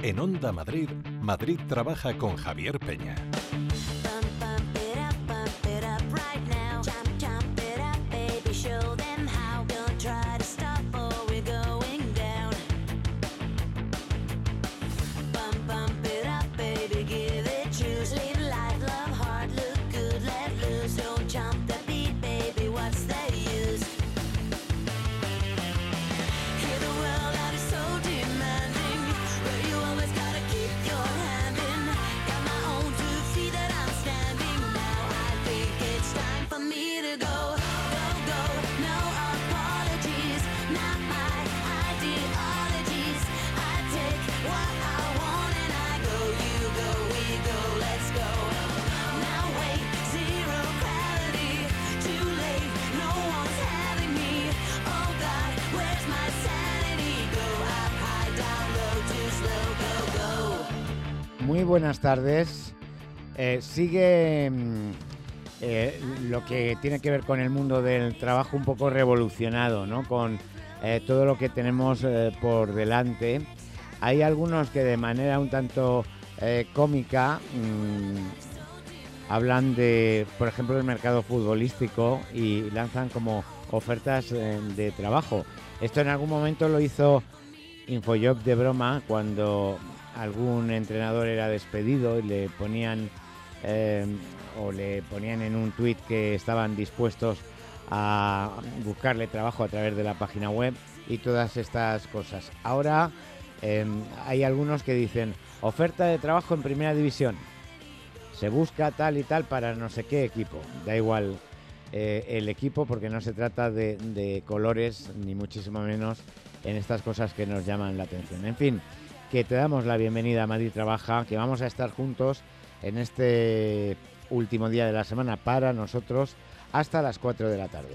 En Onda Madrid, Madrid trabaja con Javier Peña. Muy buenas tardes. Sigue lo que tiene que ver con el mundo del trabajo un poco revolucionado, ¿no? Con todo lo que tenemos por delante. Hay algunos que de manera un tanto cómica hablan de, por ejemplo, del mercado futbolístico y lanzan como ofertas de trabajo. Esto en algún momento lo hizo Infojob de broma cuando algún entrenador era despedido y le ponían en un tuit que estaban dispuestos a buscarle trabajo a través de la página web y todas estas cosas. Ahora hay algunos que dicen oferta de trabajo en primera división, se busca tal y tal para no sé qué equipo, da igual el equipo porque no se trata de colores ni muchísimo menos en estas cosas que nos llaman la atención. En fin, que te damos la bienvenida a Madrid Trabaja, que vamos a estar juntos en este último día de la semana para nosotros hasta las 4 de la tarde.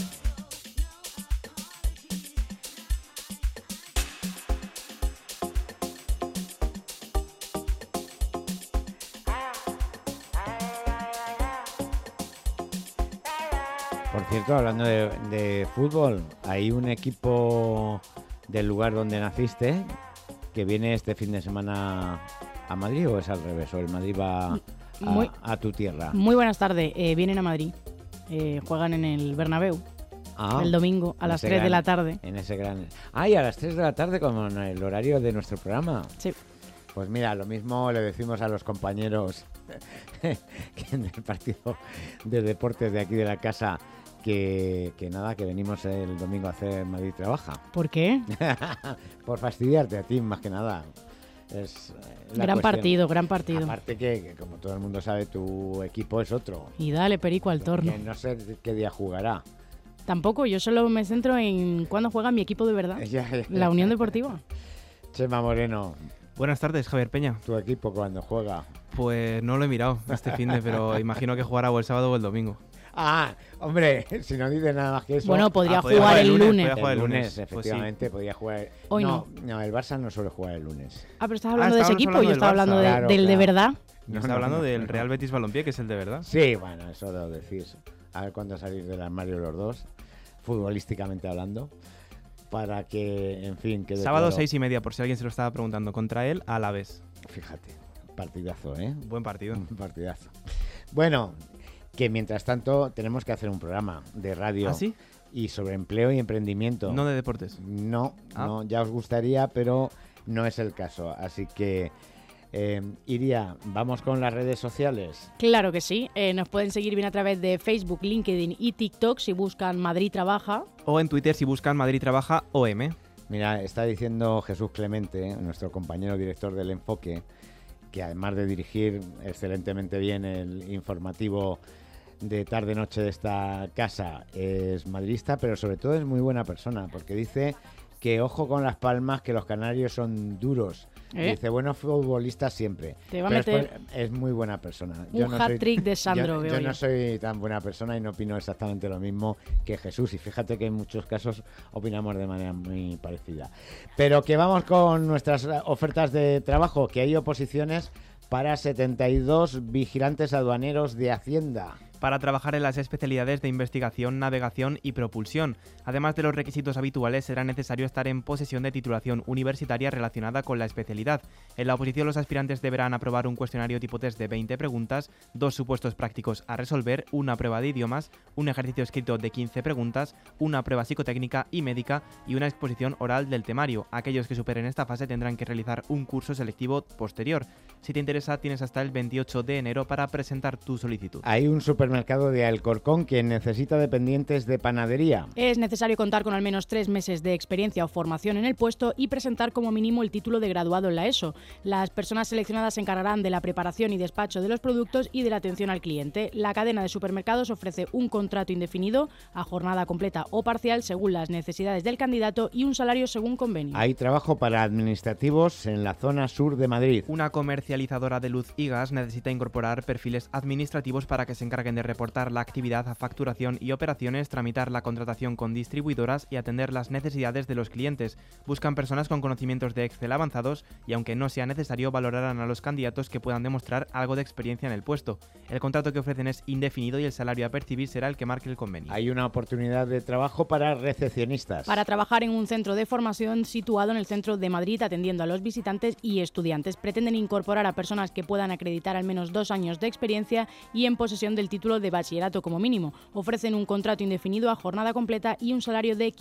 Por cierto, hablando de fútbol, hay un equipo del lugar donde naciste que viene este fin de semana a Madrid, ¿o es al revés? ¿O el Madrid va a tu tierra? Muy buenas tardes, vienen a Madrid, juegan en el Bernabéu el domingo a las 3 de la tarde. En ese gran... y a las 3 de la tarde como en el horario de nuestro programa. Sí. Pues mira, lo mismo le decimos a los compañeros que en el partido de deportes de aquí de la casa que nada, que venimos el domingo a hacer Madrid Trabaja. ¿Por qué? Por fastidiarte a ti, más que nada. Es gran partido. Aparte que, como todo el mundo sabe, tu equipo es otro. Y dale perico al torno. Que no sé qué día jugará. Tampoco, yo solo me centro en cuándo juega mi equipo de verdad. La Unión Deportiva. Chema Moreno. Buenas tardes, Javier Peña. ¿Tu equipo cuándo juega? Pues no lo he mirado este finde, pero imagino que jugará o el sábado o el domingo. Hombre, si no dices nada más que eso... Bueno, podría jugar el lunes. El lunes, efectivamente, pues sí. Podría jugar... Hoy no, el Barça no suele jugar el lunes. Pero estás hablando de ese equipo, yo estaba hablando del de verdad. No está hablando del Real Betis Balompié, que es el de verdad. Sí, bueno, eso lo decís. A ver cuándo salís del armario los dos, futbolísticamente hablando, para que, en fin... quede sábado claro. 6:30, por si alguien se lo estaba preguntando, contra él a la vez. Fíjate, partidazo, ¿eh? Buen partido. Un partidazo. Bueno... que mientras tanto tenemos que hacer un programa de radio. ¿Ah, sí? Y sobre empleo y emprendimiento. ¿No de deportes? No, ya os gustaría, pero no es el caso. Así que, Iria, ¿vamos con las redes sociales? Claro que sí. Nos pueden seguir bien a través de Facebook, LinkedIn y TikTok si buscan Madrid Trabaja. O en Twitter si buscan Madrid Trabaja OM. Mira, está diciendo Jesús Clemente, nuestro compañero director del Enfoque, que además de dirigir excelentemente bien el informativo de tarde-noche de esta casa, es madridista, pero sobre todo es muy buena persona, porque dice que ojo con Las Palmas, que los canarios son duros. Dice, buenos futbolistas siempre. Te va a meter... Es muy buena persona. Un hat-trick de Sandro. Yo no soy tan buena persona y no opino exactamente lo mismo que Jesús. Y fíjate que en muchos casos opinamos de manera muy parecida. Pero que vamos con nuestras ofertas de trabajo, que hay oposiciones para 72 vigilantes aduaneros de Hacienda. para trabajar en las especialidades de investigación, navegación y propulsión. Además de los requisitos habituales, será necesario estar en posesión de titulación universitaria relacionada con la especialidad. En la oposición, los aspirantes deberán aprobar un cuestionario tipo test de 20 preguntas, 2 supuestos prácticos a resolver, una prueba de idiomas, un ejercicio escrito de 15 preguntas, una prueba psicotécnica y médica y una exposición oral del temario. Aquellos que superen esta fase tendrán que realizar un curso selectivo posterior. Si te interesa, tienes hasta el 28 de enero para presentar tu solicitud. Hay un supermercado de Alcorcón que necesita dependientes de panadería. Es necesario contar con al menos 3 meses de experiencia o formación en el puesto y presentar como mínimo el título de graduado en la ESO. Las personas seleccionadas se encargarán de la preparación y despacho de los productos y de la atención al cliente. La cadena de supermercados ofrece un contrato indefinido a jornada completa o parcial según las necesidades del candidato y un salario según convenio. Hay trabajo para administrativos en la zona sur de Madrid. Una comercializadora de luz y gas necesita incorporar perfiles administrativos para que se encarguen de reportar la actividad, facturación y operaciones, tramitar la contratación con distribuidoras y atender las necesidades de los clientes. Buscan personas con conocimientos de Excel avanzados y, aunque no sea necesario, valorarán a los candidatos que puedan demostrar algo de experiencia en el puesto. El contrato que ofrecen es indefinido y el salario a percibir será el que marque el convenio. Hay una oportunidad de trabajo para recepcionistas. Para trabajar en un centro de formación situado en el centro de Madrid, atendiendo a los visitantes y estudiantes. Pretenden incorporar a personas que puedan acreditar al menos 2 años de experiencia y en posesión del título de bachillerato como mínimo. Ofrecen un contrato indefinido a jornada completa y un salario de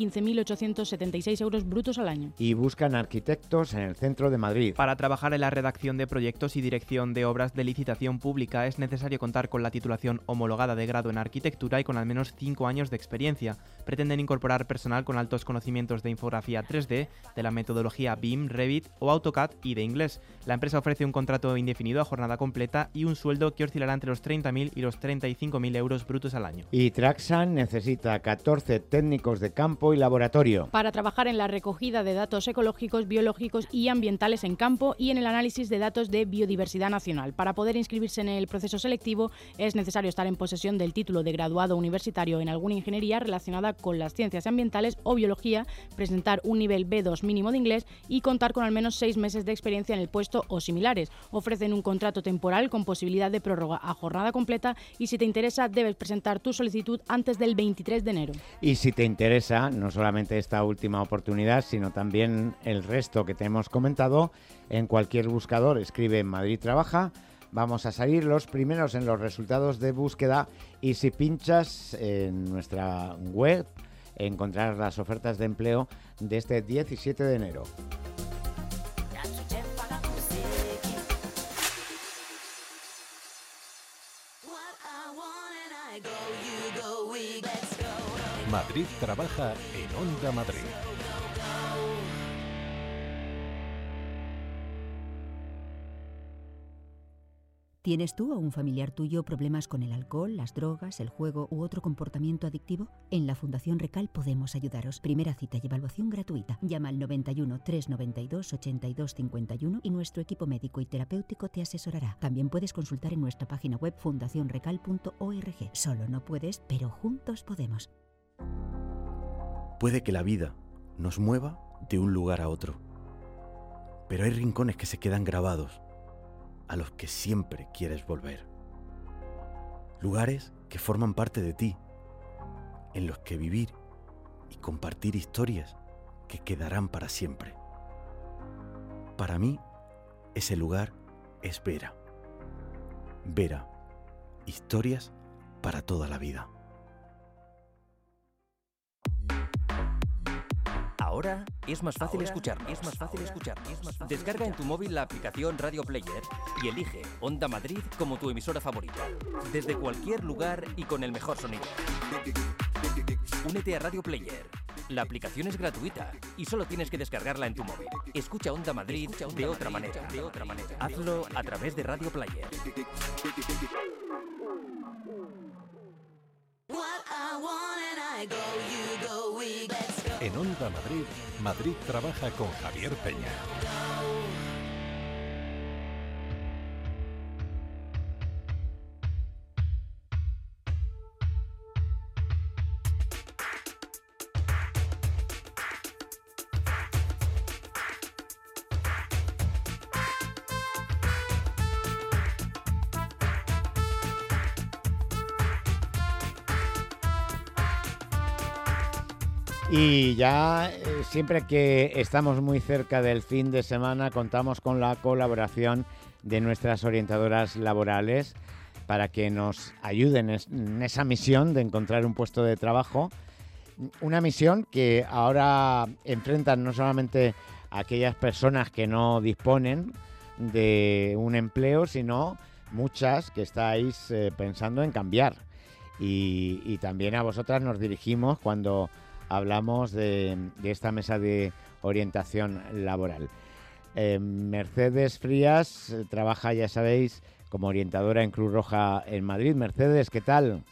15.876 euros brutos al año. Y buscan arquitectos en el centro de Madrid. Para trabajar en la redacción de proyectos y dirección de obras de licitación pública es necesario contar con la titulación homologada de grado en arquitectura y con al menos 5 años de experiencia. Pretenden incorporar personal con altos conocimientos de infografía 3D, de la metodología BIM, Revit o AutoCAD y de inglés. La empresa ofrece un contrato indefinido a jornada completa y un sueldo que oscilará entre los 30.000 y los 35.000 euros brutos al año. Y Traxan necesita 14 técnicos de campo y laboratorio. Para trabajar en la recogida de datos ecológicos, biológicos y ambientales en campo y en el análisis de datos de biodiversidad nacional. Para poder inscribirse en el proceso selectivo es necesario estar en posesión del título de graduado universitario en alguna ingeniería relacionada con las ciencias ambientales o biología, presentar un nivel B2 mínimo de inglés y contar con al menos 6 meses de experiencia en el puesto o similares. Ofrecen un contrato temporal con posibilidad de prórroga a jornada completa y si te interesa debes presentar tu solicitud antes del 23 de enero. Y si te interesa no solamente esta última oportunidad, sino también el resto que te hemos comentado, en cualquier buscador escribe Madrid Trabaja, vamos a salir los primeros en los resultados de búsqueda y si pinchas en nuestra web encontrarás las ofertas de empleo de este 17 de enero. Madrid Trabaja en Onda Madrid. ¿Tienes tú o un familiar tuyo problemas con el alcohol, las drogas, el juego u otro comportamiento adictivo? En la Fundación Recal podemos ayudaros. Primera cita y evaluación gratuita. Llama al 91 392 82 51 y nuestro equipo médico y terapéutico te asesorará. También puedes consultar en nuestra página web fundacionrecal.org. Solo no puedes, pero juntos podemos. Puede que la vida nos mueva de un lugar a otro, pero hay rincones que se quedan grabados, a los que siempre quieres volver. Lugares que forman parte de ti, en los que vivir y compartir historias que quedarán para siempre. Para mí, ese lugar es Vera. Vera, historias para toda la vida. Ahora es más fácil escucharnos. Descarga en tu móvil la aplicación Radio Player y elige Onda Madrid como tu emisora favorita. Desde cualquier lugar y con el mejor sonido. Únete a Radio Player. La aplicación es gratuita y solo tienes que descargarla en tu móvil. Escucha Onda Madrid de otra manera. Hazlo a través de Radio Player. En Onda Madrid, Madrid Trabaja con Javier Peña. Y ya siempre que estamos muy cerca del fin de semana contamos con la colaboración de nuestras orientadoras laborales para que nos ayuden en esa misión de encontrar un puesto de trabajo. Una misión que ahora enfrentan no solamente a aquellas personas que no disponen de un empleo, sino muchas que estáis pensando en cambiar. Y también a vosotras nos dirigimos cuando hablamos de esta mesa de orientación laboral. Mercedes Frías trabaja, ya sabéis, como orientadora en Cruz Roja en Madrid. Mercedes, ¿qué tal?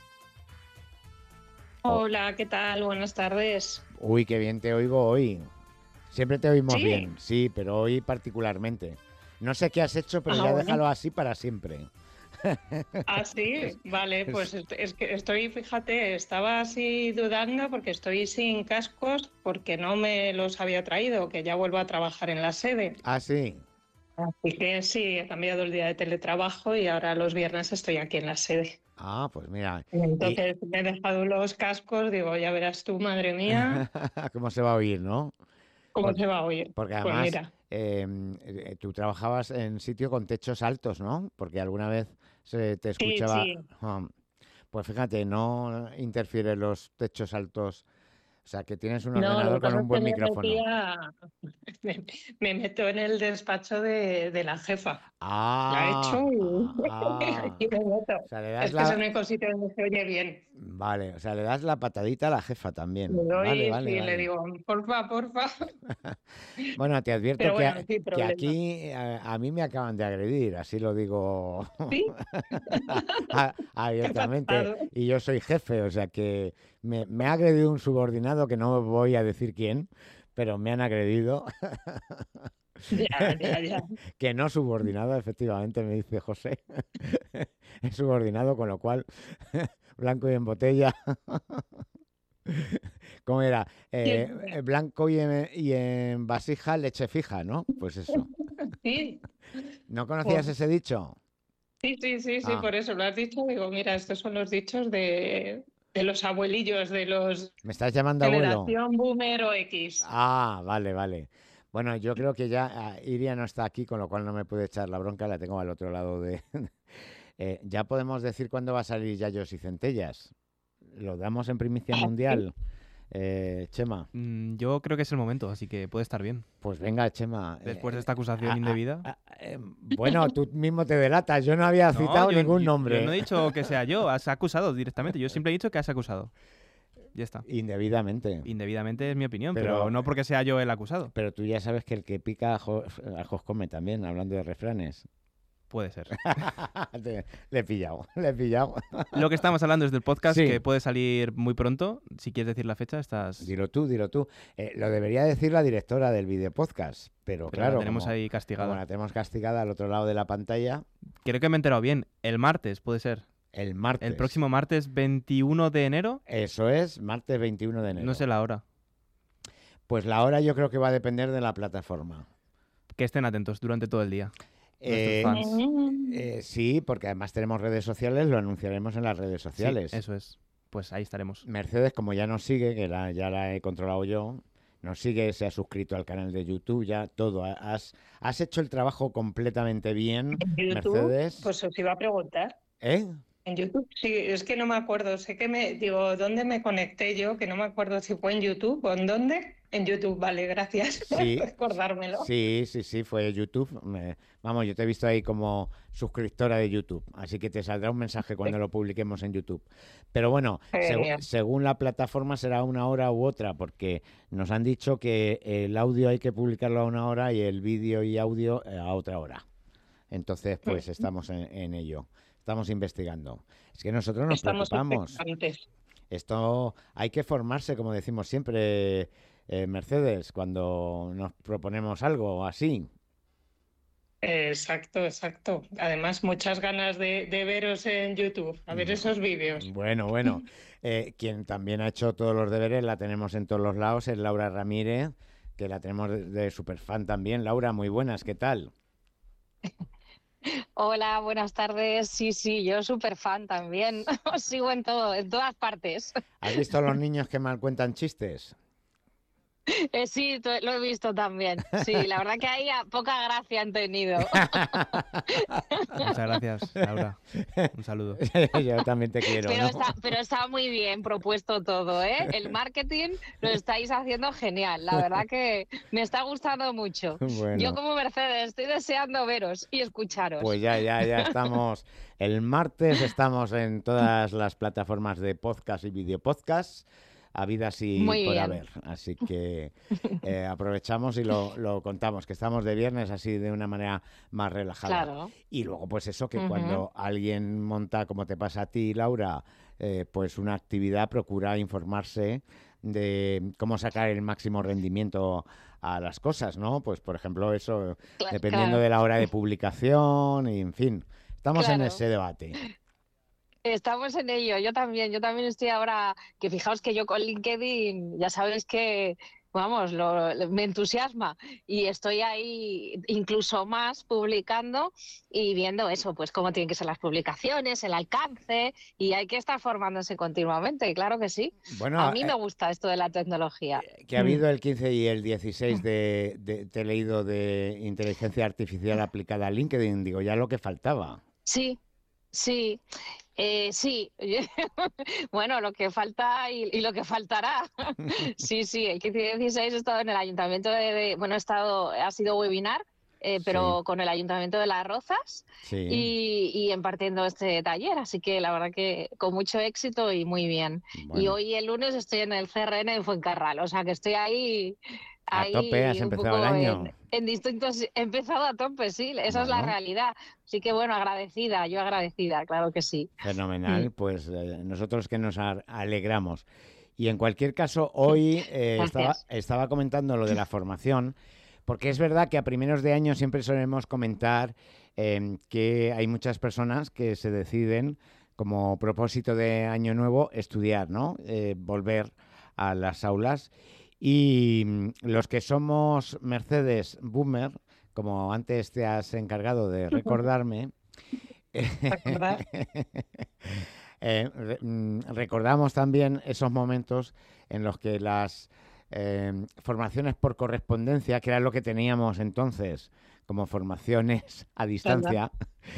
Hola, ¿qué tal? Buenas tardes. Uy, qué bien te oigo hoy. Siempre te oímos ¿Sí? bien, sí, pero hoy particularmente. No sé qué has hecho, pero ya bueno. déjalo así para siempre. Ah, sí, vale, pues es que estoy, fíjate, estaba así dudando porque estoy sin cascos porque no me los había traído, que ya vuelvo a trabajar en la sede. Ah, sí. Así que sí, he cambiado el día de teletrabajo y ahora los viernes estoy aquí en la sede. Ah, pues mira. Entonces me he dejado los cascos, digo, ya verás tú, madre mía, ¿Cómo se va a oír, no? cómo se va a oír. Porque Pues además mira, tú trabajabas en sitio con techos altos, ¿no? Porque alguna vez se te escuchaba... sí. Pues fíjate, no interfieren los techos altos. O sea, que tienes un No, lo ordenador que con pasa un es buen que micrófono. me meto en el despacho de la jefa. La he hecho Ah, y me meto. o sea, le das Es que es el la... único sitio donde se oye bien. Vale, o sea, le das la patadita a la jefa también. Le Vale, doy, vale, sí, le vale. digo, porfa, porfa. Bueno, te advierto Pero bueno, sin que problema. aquí a mí me acaban de agredir, así lo digo ¿Sí? ¿Qué ha abiertamente. pasado? Y yo soy jefe, o sea que me ha agredido un subordinado que no voy a decir quién, pero me han agredido. Ya. Que no subordinado, efectivamente, me dice José. Es subordinado, con lo cual, blanco y en botella. ¿Cómo era? Blanco y en vasija, leche fija, ¿no? Pues eso. Sí, ¿No conocías pues, ese dicho? sí, Ah, por eso lo has dicho. Digo, mira, estos son los dichos de los abuelillos, de los ¿me estás llamando abuelo? generación boomer o X. Ah, vale, vale. Bueno, yo creo que ya Iria no está aquí, con lo cual no me puede echar la bronca, la tengo al otro lado de... ya podemos decir cuándo va a salir Yayos y Centellas. Lo damos en primicia Ah, sí. mundial. Chema, Yo creo que es el momento, así que puede estar bien. pues venga, Chema. Después de esta acusación indebida. Bueno, tú mismo te delatas, yo no había citado ningún nombre. Yo no he dicho que sea yo, has acusado directamente. Yo siempre he dicho que has acusado. Ya está. Indebidamente. Indebidamente es mi opinión, Pero- pero no porque sea yo el acusado. Pero tú ya sabes que el que pica ajos come también, hablando de refranes. Puede ser. Le he pillado, le he pillado. Lo que estamos hablando es del podcast Sí. que puede salir muy pronto. Si quieres decir la fecha, estás. Dilo tú, dilo tú. Lo debería decir la directora del videopodcast, pero Pero claro, la tenemos como, ahí como castigada. la tenemos castigada al otro lado de la pantalla, Creo que me he enterado bien. El martes puede ser. el martes. El próximo martes 21 de enero. Eso es, martes 21 de enero. No sé la hora. Pues la hora yo creo que va a depender de la plataforma. Que estén atentos durante todo el día. Eh, Nuestros fans. sí, porque además tenemos redes sociales, lo anunciaremos en las redes sociales. Sí, eso es. Pues ahí estaremos. Mercedes, como ya nos sigue, que ya la he controlado yo, nos sigue, se ha suscrito al canal de YouTube, ya todo. Has hecho el trabajo completamente bien, En YouTube, Mercedes. pues os iba a preguntar. ¿Eh? En YouTube, sí, es que no me acuerdo. Sé que digo, ¿dónde me conecté yo? Que no me acuerdo si fue en YouTube o en dónde. En YouTube, vale, gracias por Sí, recordármelo. sí, fue YouTube. Vamos, yo te he visto ahí como suscriptora de YouTube, así que te saldrá un mensaje cuando lo publiquemos en YouTube. Pero bueno, Genial. según la plataforma será una hora u otra, porque nos han dicho que el audio hay que publicarlo a una hora y el vídeo y audio a otra hora. Entonces, pues estamos en ello. Estamos investigando. Es que nosotros nos Estamos preocupamos. expectantes. Esto hay que formarse, como decimos siempre, Mercedes, cuando nos proponemos algo así. Exacto. Además, muchas ganas de veros en YouTube, a ver esos vídeos. Bueno. Quien también ha hecho todos los deberes, la tenemos en todos los lados, es Laura Ramírez, que la tenemos de superfan también. Laura, muy buenas, ¿qué tal? Hola, buenas tardes. Sí, yo súper fan también. Os sigo en todo, en todas partes. ¿Has visto a los niños que mal cuentan chistes? Sí, lo he visto también. Sí, la verdad que ahí poca gracia han tenido. Muchas gracias, Laura. Un saludo. Yo también te quiero, Pero, ¿no? pero está muy bien propuesto todo, ¿eh? El marketing lo estáis haciendo genial. La verdad que me está gustando mucho. Bueno. Yo como Mercedes estoy deseando veros y escucharos. Pues ya estamos. El martes estamos en todas las plataformas de podcast y videopodcast, habidas y Muy por bien. haber. Así que aprovechamos y lo contamos, que estamos de viernes así de una manera más relajada. Claro. Y luego pues eso, que cuando alguien monta, como te pasa a ti, Laura, pues una actividad, procura informarse de cómo sacar el máximo rendimiento a las cosas, ¿no? Pues por ejemplo eso, dependiendo de la hora de publicación y en fin, estamos en ese debate. Estamos en ello, yo también estoy ahora, que fijaos que yo con LinkedIn, ya sabéis que, vamos, me entusiasma y estoy ahí incluso más publicando y viendo eso, pues cómo tienen que ser las publicaciones, el alcance, y hay que estar formándose continuamente, claro que sí. Bueno, a mí me gusta esto de la tecnología. Que ha habido el 15 y el 16 te he leído de inteligencia artificial aplicada a LinkedIn, digo, ya lo que faltaba. Sí. Sí, bueno, lo que falta y lo que faltará. Sí, el 15 y 16 he estado en el ayuntamiento bueno, ha sido webinar, pero con el ayuntamiento de Las Rozas y impartiendo este taller, así que la verdad que con mucho éxito y muy bien. Bueno. Y hoy el lunes estoy en el CRN de Fuencarral, o sea que estoy ahí a tope, has empezado el año. En distintos, he empezado a tope, sí, esa es la realidad. Así que bueno, yo agradecida, claro que sí. Fenomenal, pues nosotros que nos alegramos. Y en cualquier caso, hoy estaba comentando lo de la formación, porque es verdad que a primeros de año siempre solemos comentar que hay muchas personas que se deciden, como propósito de año nuevo, estudiar, ¿no? Volver a las aulas. Y los que somos Mercedes Boomer, como antes te has encargado de recordarme, recordamos también esos momentos en los que las formaciones por correspondencia, que era lo que teníamos entonces como formaciones a distancia,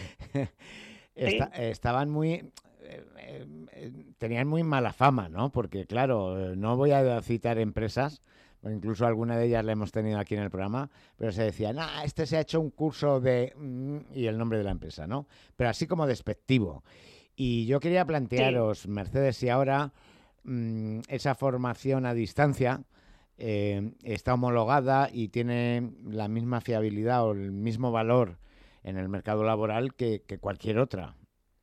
estaban muy... tenían muy mala fama, ¿no? Porque, claro, no voy a citar empresas, incluso alguna de ellas la hemos tenido aquí en el programa, pero se decía, este se ha hecho un curso de... y el nombre de la empresa, ¿no? Pero así como despectivo. Y yo quería plantearos, Mercedes, si ahora esa formación a distancia está homologada y tiene la misma fiabilidad o el mismo valor en el mercado laboral que cualquier otra.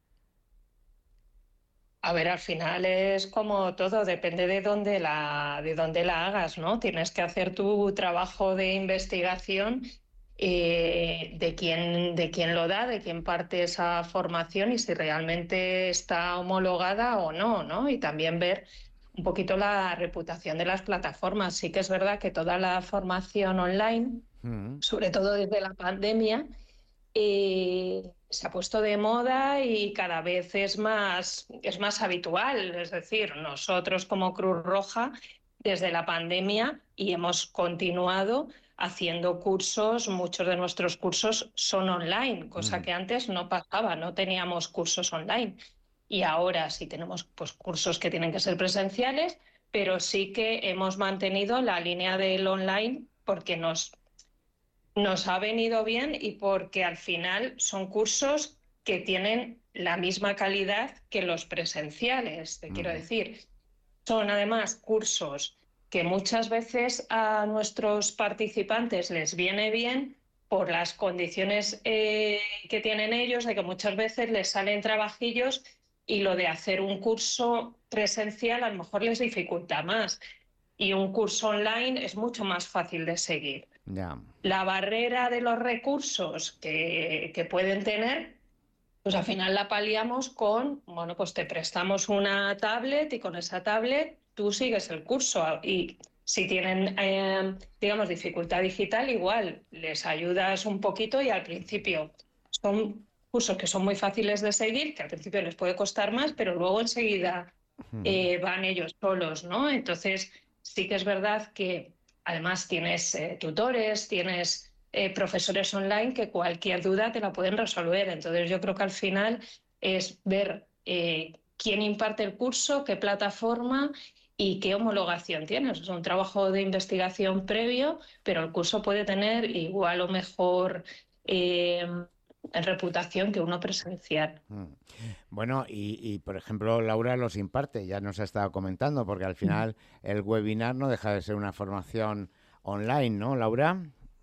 A ver, al final es como todo, depende de dónde la hagas, ¿no? Tienes que hacer tu trabajo de investigación de quién lo da, de quién parte esa formación y si realmente está homologada o no, ¿no? Y también ver un poquito la reputación de las plataformas. Sí que es verdad que toda la formación online, sobre todo desde la pandemia, se ha puesto de moda y cada vez es más habitual. Es decir, nosotros como Cruz Roja, desde la pandemia, y hemos continuado haciendo cursos, muchos de nuestros cursos son online, cosa que antes no pasaba, no teníamos cursos online. Y ahora sí tenemos pues, cursos que tienen que ser presenciales, pero sí que hemos mantenido la línea del online porque nos ha venido bien y porque al final son cursos que tienen la misma calidad que los presenciales, te quiero decir. Son además cursos que muchas veces a nuestros participantes les viene bien por las condiciones que tienen ellos, de que muchas veces les salen trabajillos y lo de hacer un curso presencial a lo mejor les dificulta más. Y un curso online es mucho más fácil de seguir. La barrera de los recursos que pueden tener, pues al final la paliamos con, bueno, pues te prestamos una tablet y con esa tablet tú sigues el curso. Y si tienen, digamos, dificultad digital, igual les ayudas un poquito y al principio son cursos que son muy fáciles de seguir, que al principio les puede costar más, pero luego enseguida van ellos solos, ¿no? Entonces sí que es verdad que además tienes tutores, tienes profesores online que cualquier duda te la pueden resolver. Entonces yo creo que al final es ver quién imparte el curso, qué plataforma y qué homologación tienes. Es un trabajo de investigación previo, pero el curso puede tener igual o mejor reputación que uno presencial. Bueno, y por ejemplo, Laura los imparte, ya nos ha estado comentando, porque al final el webinar no deja de ser una formación online, ¿no, Laura?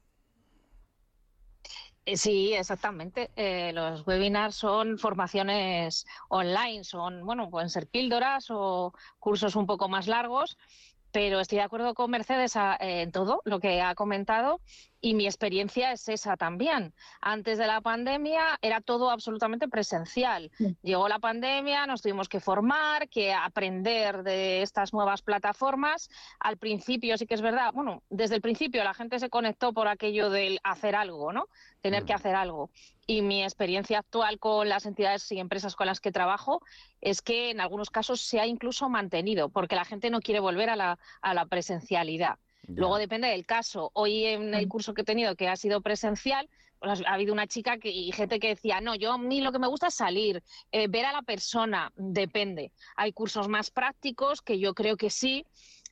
Sí, exactamente. Los webinars son formaciones online, pueden ser píldoras o cursos un poco más largos, pero estoy de acuerdo con Mercedes en todo lo que ha comentado y mi experiencia es esa también. Antes de la pandemia era todo absolutamente presencial. Llegó la pandemia, nos tuvimos que formar, que aprender de estas nuevas plataformas. Al principio sí que es verdad, desde el principio la gente se conectó por aquello del hacer algo, ¿no? Tener que hacer algo. Y mi experiencia actual con las entidades y empresas con las que trabajo es que en algunos casos se ha incluso mantenido, porque la gente no quiere volver a la presencialidad. Luego depende del caso. Hoy en el curso que he tenido, que ha sido presencial, pues ha habido una chica y gente que decía, no, a mí lo que me gusta es salir, ver a la persona, depende. Hay cursos más prácticos que yo creo que sí,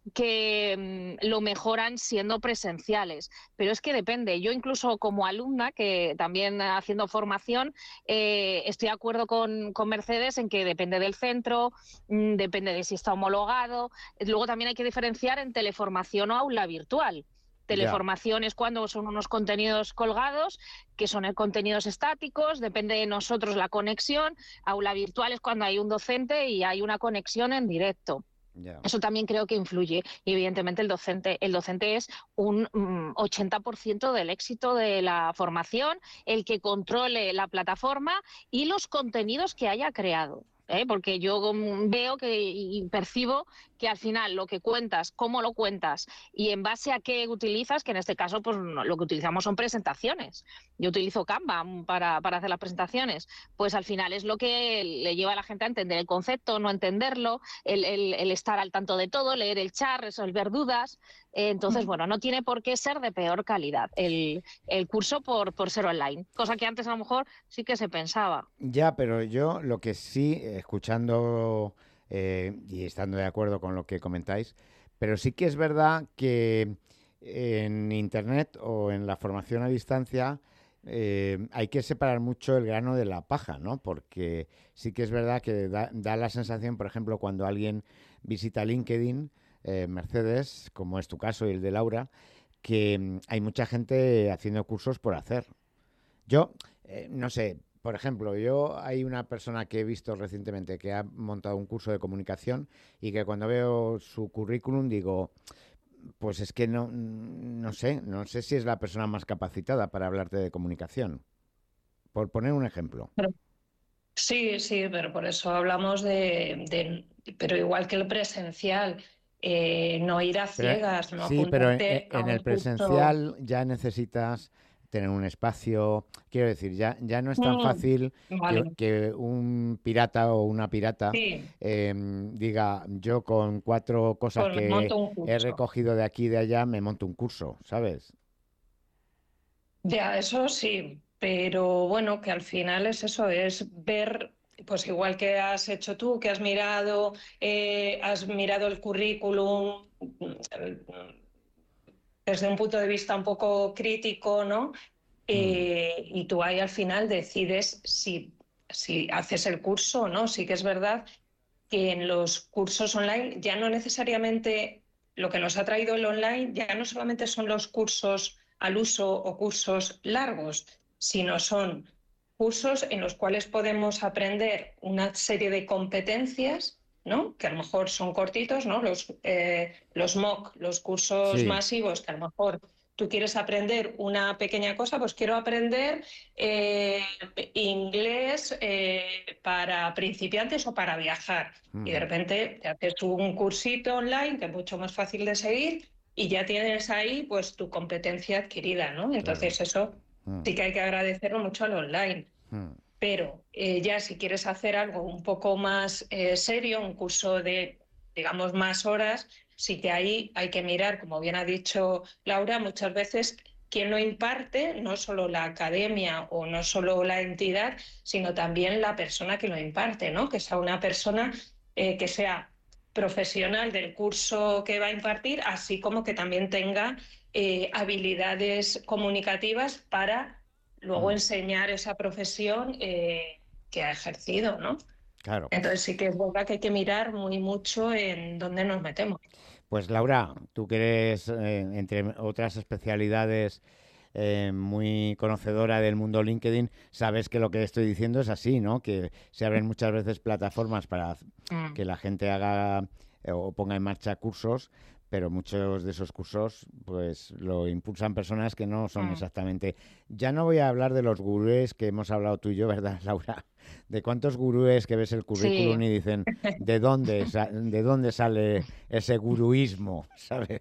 que lo mejoran siendo presenciales, pero es que depende. Yo incluso como alumna, que también haciendo formación, estoy de acuerdo con Mercedes en que depende del centro, depende de si está homologado. Luego también hay que diferenciar en teleformación o aula virtual. Teleformación es cuando son unos contenidos colgados, que son contenidos estáticos, depende de nosotros la conexión. Aula virtual es cuando hay un docente y hay una conexión en directo. Eso también creo que influye y evidentemente el docente es un 80% del éxito de la formación, el que controle la plataforma y los contenidos que haya creado. Porque yo veo y percibo que al final lo que cuentas, cómo lo cuentas y en base a qué utilizas, que en este caso pues lo que utilizamos son presentaciones. Yo utilizo Canva para hacer las presentaciones. Pues al final es lo que le lleva a la gente a entender el concepto, no entenderlo, el estar al tanto de todo, leer el chat, resolver dudas. Entonces, no tiene por qué ser de peor calidad el curso por ser online, cosa que antes a lo mejor sí que se pensaba. Ya, pero yo lo que sí, escuchando y estando de acuerdo con lo que comentáis, pero sí que es verdad que en Internet o en la formación a distancia hay que separar mucho el grano de la paja, ¿no? Porque sí que es verdad que da la sensación, por ejemplo, cuando alguien visita LinkedIn, Mercedes, como es tu caso y el de Laura, que hay mucha gente haciendo cursos por hacer. Yo, no sé, por ejemplo, hay una persona que he visto recientemente que ha montado un curso de comunicación y que cuando veo su currículum digo, pues es que no sé si es la persona más capacitada para hablarte de comunicación. Por poner un ejemplo. Sí, pero por eso hablamos pero igual que el presencial, no ir a ciegas, no sí, pero apuntarte en el presencial ya necesitas tener un espacio. Quiero decir, ya no es tan fácil que un pirata o una pirata diga, yo con 4 cosas que he recogido de aquí y de allá me monto un curso, ¿sabes? Ya, eso sí, pero bueno, que al final es eso, es ver, pues igual que has hecho tú, que has mirado el currículum desde un punto de vista un poco crítico, ¿no? Y tú ahí al final decides si haces el curso o no. Sí que es verdad que en los cursos online ya no necesariamente lo que nos ha traído el online ya no solamente son los cursos al uso o cursos largos, sino son cursos en los cuales podemos aprender una serie de competencias, ¿no? Que a lo mejor son cortitos, ¿no? Los MOOC, los cursos masivos, que a lo mejor tú quieres aprender una pequeña cosa, pues quiero aprender inglés para principiantes o para viajar. Y de repente te haces un cursito online que es mucho más fácil de seguir y ya tienes ahí pues tu competencia adquirida, ¿no? Entonces eso sí que hay que agradecerlo mucho al online. Pero ya si quieres hacer algo un poco más serio, un curso de, digamos, más horas, sí que ahí hay que mirar, como bien ha dicho Laura, muchas veces quien lo imparte, no solo la academia o no solo la entidad, sino también la persona que lo imparte, ¿no? Que sea una persona que sea profesional del curso que va a impartir, así como que también tenga habilidades comunicativas para luego enseñar esa profesión que ha ejercido, ¿no? Claro. Entonces sí que es verdad que hay que mirar mucho en dónde nos metemos. Pues Laura, tú que eres, entre otras especialidades, muy conocedora del mundo LinkedIn, sabes que lo que estoy diciendo es así, ¿no? Que se abren muchas veces plataformas para que la gente haga o ponga en marcha cursos, pero muchos de esos cursos pues lo impulsan personas que no son exactamente... Ya no voy a hablar de los gurúes que hemos hablado tú y yo, ¿verdad, Laura? De cuántos gurúes que ves el currículum y dicen, ¿de dónde sale ese guruismo? ¿Sabes?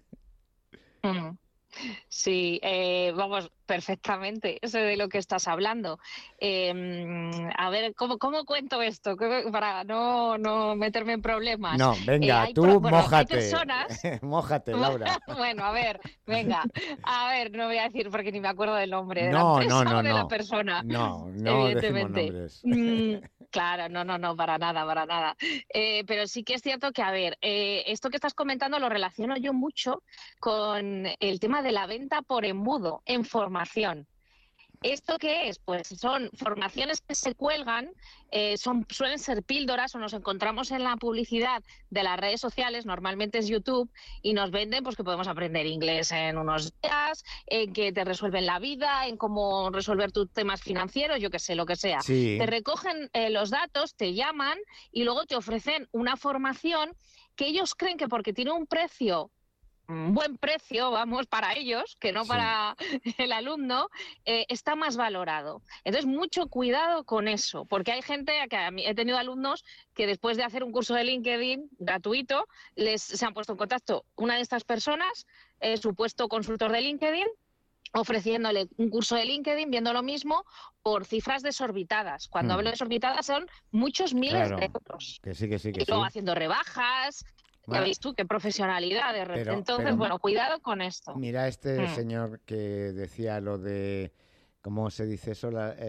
Sí, vamos, perfectamente, sé de lo que estás hablando. A ver, ¿cómo cuento esto? Para no meterme en problemas. No, venga, tú mójate. Hay personas... Mójate, Laura. Bueno, a ver, venga. A ver, no voy a decir porque ni me acuerdo del nombre de la No, empresa o de la persona. No decimos Evidentemente. nombres. Claro, no, para nada. Pero sí que es cierto que, a ver, esto que estás comentando lo relaciono yo mucho con el tema de la venta por embudo en formación. ¿Esto qué es? Pues son formaciones que se cuelgan, suelen ser píldoras o nos encontramos en la publicidad de las redes sociales, normalmente es YouTube, y nos venden pues que podemos aprender inglés en unos días, en que te resuelven la vida, en cómo resolver tus temas financieros, yo qué sé, lo que sea. Sí. Te recogen los datos, te llaman y luego te ofrecen una formación que ellos creen que porque tiene un buen precio, vamos, para ellos, que no para el alumno, está más valorado. Entonces, mucho cuidado con eso, porque hay gente, he tenido alumnos que después de hacer un curso de LinkedIn gratuito, se han puesto en contacto una de estas personas, supuesto consultor de LinkedIn, ofreciéndole un curso de LinkedIn, viendo lo mismo, por cifras desorbitadas. Cuando hablo de desorbitadas son muchos miles de euros. Que sí. Y luego haciendo rebajas. Ya veis tú, qué profesionalidad de repente. Entonces, bueno, cuidado con esto. Mira este señor que decía lo de... ¿Cómo se dice eso?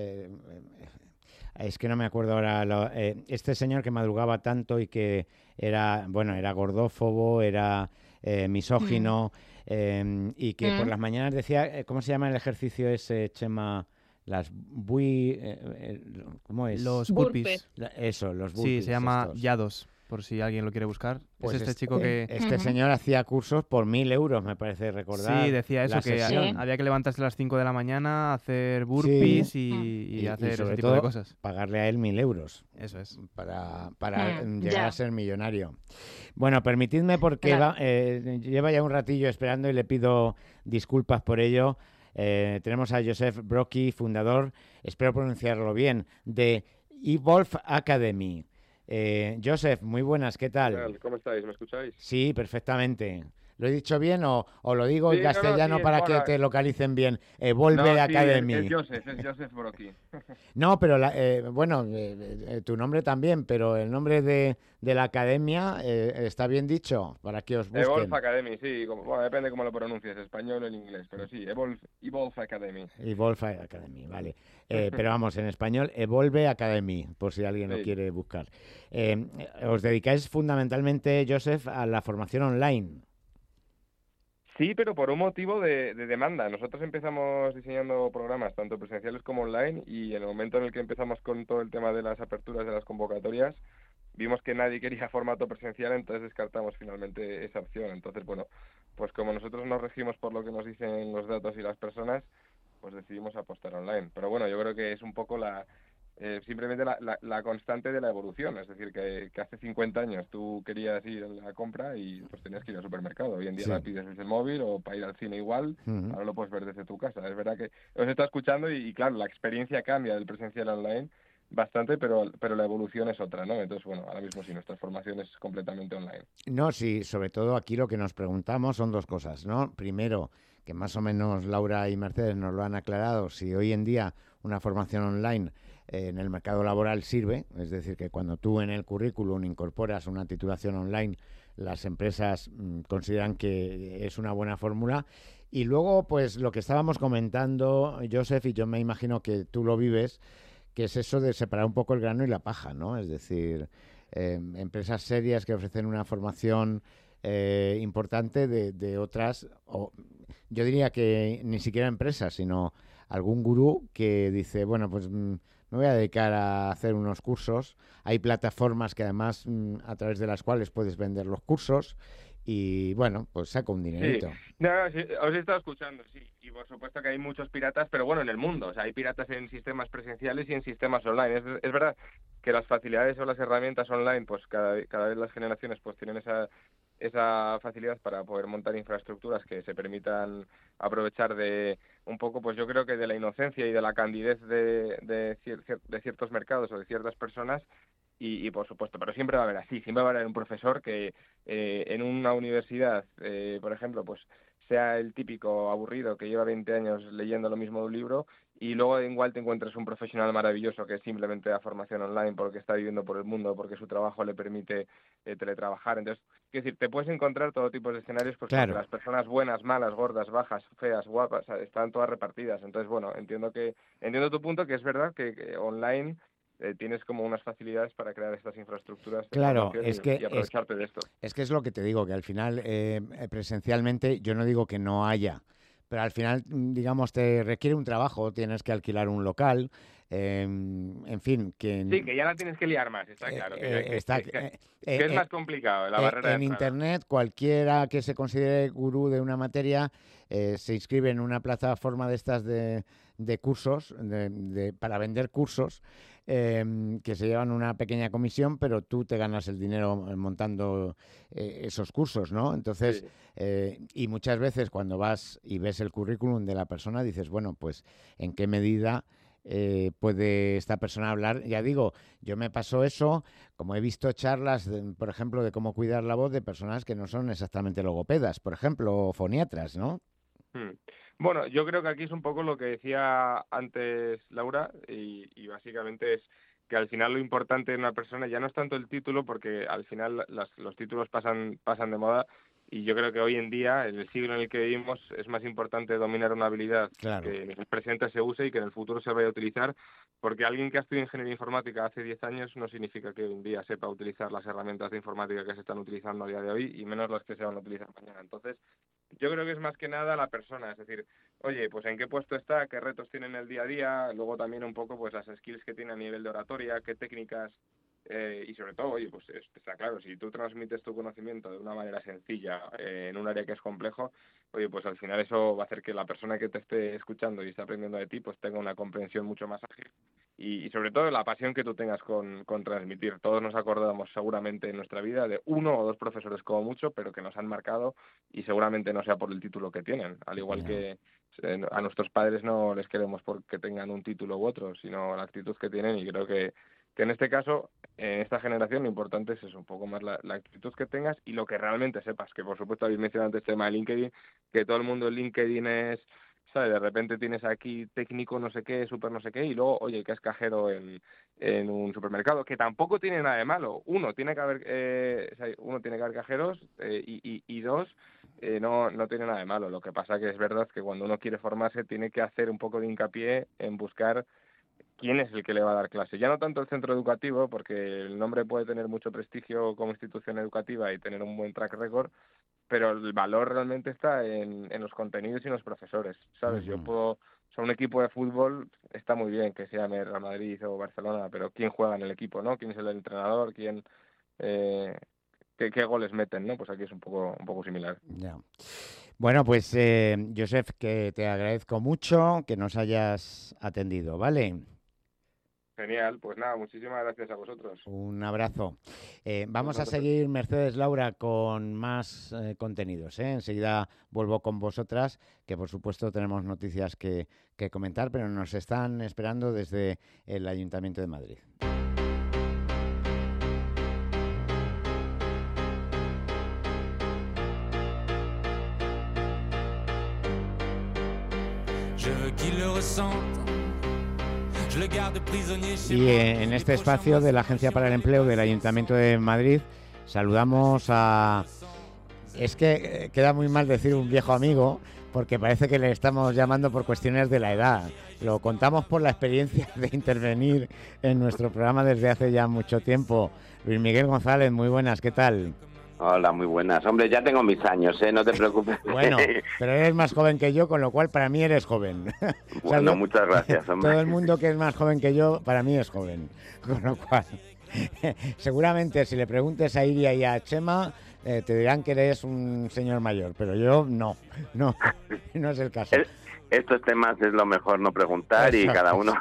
Es que no me acuerdo ahora. Este señor que madrugaba tanto y que era gordófobo, era misógino, y que por las mañanas decía... ¿Cómo se llama el ejercicio ese, Chema? ¿Cómo es? Los burpees. Eso, los burpees. Sí, se llama Yados, por si alguien lo quiere buscar. Pues es chico que... Este señor hacía cursos por 1.000 euros, me parece recordar. Sí, decía eso, que había que levantarse a las 5 de la mañana, hacer burpees y hacer ese tipo de cosas. Pagarle a él 1.000 euros. Eso es. Para llegar a ser millonario. Bueno, permitidme porque lleva ya un ratillo esperando y le pido disculpas por ello. Tenemos a Joseph Brocchi, fundador, espero pronunciarlo bien, de Evolve Academy. Joseph, muy buenas, ¿qué tal? ¿Cómo estáis? ¿Me escucháis? Sí, perfectamente. ¿Lo he dicho bien o lo digo en castellano para que te localicen bien? Evolve Academy. Es Joseph Brocchi. No, pero tu nombre también, pero el nombre de la academia está bien dicho, para que os busquen. Evolve Academy, sí. Depende cómo lo pronuncies, español o en inglés, pero sí, Evolve Academy. Evolve Academy, vale. Pero vamos, en español, Evolve Academy, por si alguien lo quiere buscar. Os dedicáis fundamentalmente, Joseph, a la formación online. Sí, pero por un motivo de demanda. Nosotros empezamos diseñando programas tanto presenciales como online y en el momento en el que empezamos con todo el tema de las aperturas de las convocatorias, vimos que nadie quería formato presencial, entonces descartamos finalmente esa opción. Entonces, bueno, pues como nosotros nos regimos por lo que nos dicen los datos y las personas, pues decidimos apostar online. Pero bueno, yo creo que es un poco simplemente la constante de la evolución, es decir, que hace 50 años tú querías ir a la compra y pues tenías que ir al supermercado, hoy en día la pides desde el móvil o para ir al cine igual, ahora lo puedes ver desde tu casa. Es verdad que os está escuchando y claro, la experiencia cambia del presencial a online bastante, pero la evolución es otra, ¿no? Entonces, bueno, ahora mismo sí, nuestra formación es completamente online. No, sí, sobre todo aquí lo que nos preguntamos son dos cosas, ¿no? Primero, que más o menos Laura y Mercedes nos lo han aclarado, si hoy en día una formación online en el mercado laboral sirve, es decir, que cuando tú en el currículum incorporas una titulación online, las empresas consideran que es una buena fórmula. Y luego, pues lo que estábamos comentando, Joseph, y yo me imagino que tú lo vives, que es eso de separar un poco el grano y la paja, ¿no? Es decir, empresas serias que ofrecen una formación importante de otras, o yo diría que ni siquiera empresas, sino algún gurú que dice, bueno, pues me voy a dedicar a hacer unos cursos. Hay plataformas que además a través de las cuales puedes vender los cursos y, bueno, pues saca un dinerito. Sí. No, sí, os he estado escuchando, sí. Y por supuesto que hay muchos piratas, pero bueno, en el mundo. O sea, hay piratas en sistemas presenciales y en sistemas online. Es verdad que las facilidades o las herramientas online, pues cada vez las generaciones pues tienen esa facilidad para poder montar infraestructuras que se permitan aprovechar de un poco, pues yo creo que de la inocencia y de la candidez de ciertos mercados o de ciertas personas. Y por supuesto, pero siempre va a haber así, siempre va a haber un profesor que en una universidad, por ejemplo, pues sea el típico aburrido que lleva 20 años leyendo lo mismo de un libro y luego igual te encuentras un profesional maravilloso que simplemente da formación online porque está viviendo por el mundo, porque su trabajo le permite teletrabajar. Entonces, quiero decir, te puedes encontrar todo tipo de escenarios, pues claro, porque las personas buenas, malas, gordas, bajas, feas, guapas, están todas repartidas. Entonces, bueno, entiendo tu punto, que es verdad que online tienes como unas facilidades para crear estas infraestructuras. Claro, y aprovecharte de esto. Es que es lo que te digo, que al final presencialmente yo no digo que no haya, pero al final, digamos, te requiere un trabajo, tienes que alquilar un local, en fin. Sí, que ya la tienes que liar más, está claro. Que es más complicado la barrera en Internet, cualquiera que se considere gurú de una materia se inscribe en una plataforma de estas de cursos, para vender cursos, que se llevan una pequeña comisión, pero tú te ganas el dinero montando esos cursos, ¿no? Entonces, sí. Y muchas veces cuando vas y ves el currículum de la persona, dices, bueno, pues, ¿en qué medida puede esta persona hablar? Ya digo, yo me pasó eso, como he visto charlas, por ejemplo, de cómo cuidar la voz de personas que no son exactamente logopedas, por ejemplo, o foniatras, ¿no? Bueno, yo creo que aquí es un poco lo que decía antes Laura y básicamente es que al final lo importante en una persona ya no es tanto el título, porque al final los títulos pasan de moda. Y yo creo que hoy en día, en el siglo en el que vivimos, es más importante dominar una habilidad que en el presente se use y que en el futuro se vaya a utilizar, porque alguien que ha estudiado ingeniería informática hace 10 años no significa que hoy en día sepa utilizar las herramientas de informática que se están utilizando a día de hoy, y menos las que se van a utilizar mañana. Entonces, yo creo que es más que nada la persona, es decir, oye, pues en qué puesto está, qué retos tiene en el día a día, luego también un poco pues las skills que tiene a nivel de oratoria, qué técnicas. Y sobre todo, oye, pues está claro, si tú transmites tu conocimiento de una manera sencilla en un área que es complejo, oye, pues al final eso va a hacer que la persona que te esté escuchando y esté aprendiendo de ti, pues tenga una comprensión mucho más ágil. Y sobre todo la pasión que tú tengas con transmitir. Todos nos acordamos seguramente en nuestra vida de 1 o 2 profesores como mucho, pero que nos han marcado, y seguramente no sea por el título que tienen. Al igual que a nuestros padres no les queremos porque tengan un título u otro, sino la actitud que tienen, y creo que en este caso, en esta generación, lo importante es eso, un poco más la actitud que tengas y lo que realmente sepas, que por supuesto habéis mencionado antes el tema de LinkedIn, que todo el mundo en LinkedIn es, ¿sabes? De repente tienes aquí técnico no sé qué, súper no sé qué, y luego, oye, que es cajero en un supermercado, que tampoco tiene nada de malo. Uno, tiene que haber cajeros, y 2, no tiene nada de malo. Lo que pasa que es verdad que cuando uno quiere formarse tiene que hacer un poco de hincapié en buscar quién es el que le va a dar clase. Ya no tanto el centro educativo, porque el nombre puede tener mucho prestigio como institución educativa y tener un buen track record, pero el valor realmente está en los contenidos y en los profesores, ¿sabes? Un equipo de fútbol está muy bien que se llame Real Madrid o Barcelona, pero ¿quién juega en el equipo, no? ¿Quién es el entrenador? ¿Quién qué goles meten, no? Pues aquí es un poco similar. Ya. Bueno, pues Joseph, que te agradezco mucho que nos hayas atendido, ¿vale? Genial, pues nada, muchísimas gracias a vosotros. Un abrazo. Vamos a seguir, Mercedes, Laura, con más contenidos, ¿eh? Enseguida vuelvo con vosotras, que por supuesto tenemos noticias que comentar, pero nos están esperando desde el Ayuntamiento de Madrid. Y en este espacio de la Agencia para el Empleo del Ayuntamiento de Madrid saludamos a... Es que queda muy mal decir un viejo amigo, porque parece que le estamos llamando por cuestiones de la edad. Lo contamos por la experiencia de intervenir en nuestro programa desde hace ya mucho tiempo. Luis Miguel González, muy buenas, ¿qué tal? Hola, muy buenas. Hombre, ya tengo mis años, no te preocupes. Bueno, pero eres más joven que yo, con lo cual para mí eres joven. Bueno, muchas gracias, hombre. Todo el mundo que es más joven que yo, para mí es joven. Con lo cual, seguramente si le preguntes a Iria y a Chema, te dirán que eres un señor mayor, pero yo no es el caso. Estos temas es lo mejor no preguntar. Exacto. Y cada uno...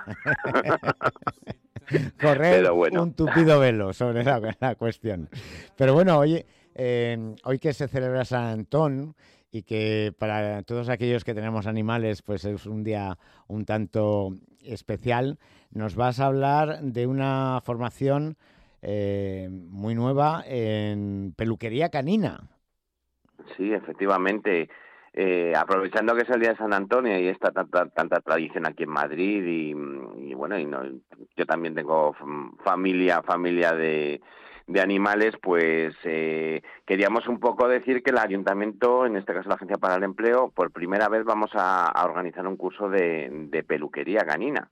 correr un tupido velo sobre la cuestión. Pero bueno, oye, hoy que se celebra San Antón y que para todos aquellos que tenemos animales pues es un día un tanto especial, nos vas a hablar de una formación muy nueva en peluquería canina. Sí, efectivamente. Aprovechando que es el día de San Antonio y está tanta tradición aquí en Madrid y bueno, yo también tengo familia de animales, pues queríamos un poco decir que el ayuntamiento, en este caso la Agencia para el Empleo, por primera vez vamos a organizar un curso de peluquería canina.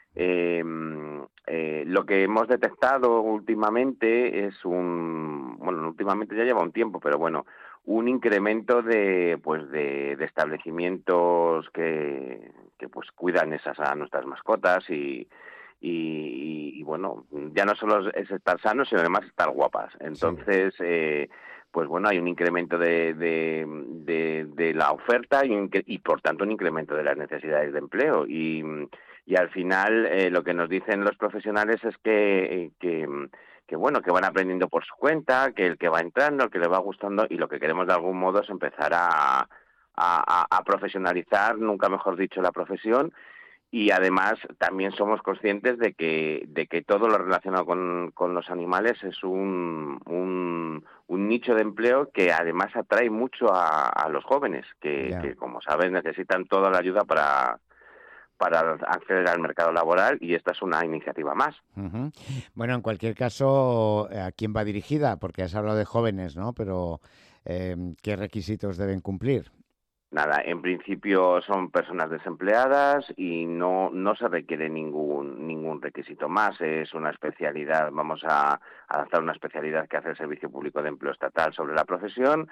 Lo que hemos detectado últimamente es últimamente ya lleva un tiempo, pero bueno, un incremento de establecimientos que pues cuidan a nuestras mascotas y bueno, ya no solo es estar sanos, sino además estar guapas. Entonces, sí. Pues bueno, hay un incremento de la oferta y por tanto un incremento de las necesidades de empleo y al final lo que nos dicen los profesionales es que bueno, que van aprendiendo por su cuenta, que el que va entrando, el que le va gustando, y lo que queremos de algún modo es empezar a profesionalizar, nunca mejor dicho, la profesión, y además también somos conscientes de que todo lo relacionado con los animales es un nicho de empleo que además atrae mucho a los jóvenes, que como sabes necesitan toda la ayuda para acceder al mercado laboral, y esta es una iniciativa más. Uh-huh. Bueno, en cualquier caso, ¿a quién va dirigida? Porque has hablado de jóvenes, ¿no? Pero ¿qué requisitos deben cumplir? Nada, en principio son personas desempleadas y no se requiere ningún requisito más. Es una especialidad, vamos a adaptar una especialidad que hace el Servicio Público de Empleo Estatal sobre la profesión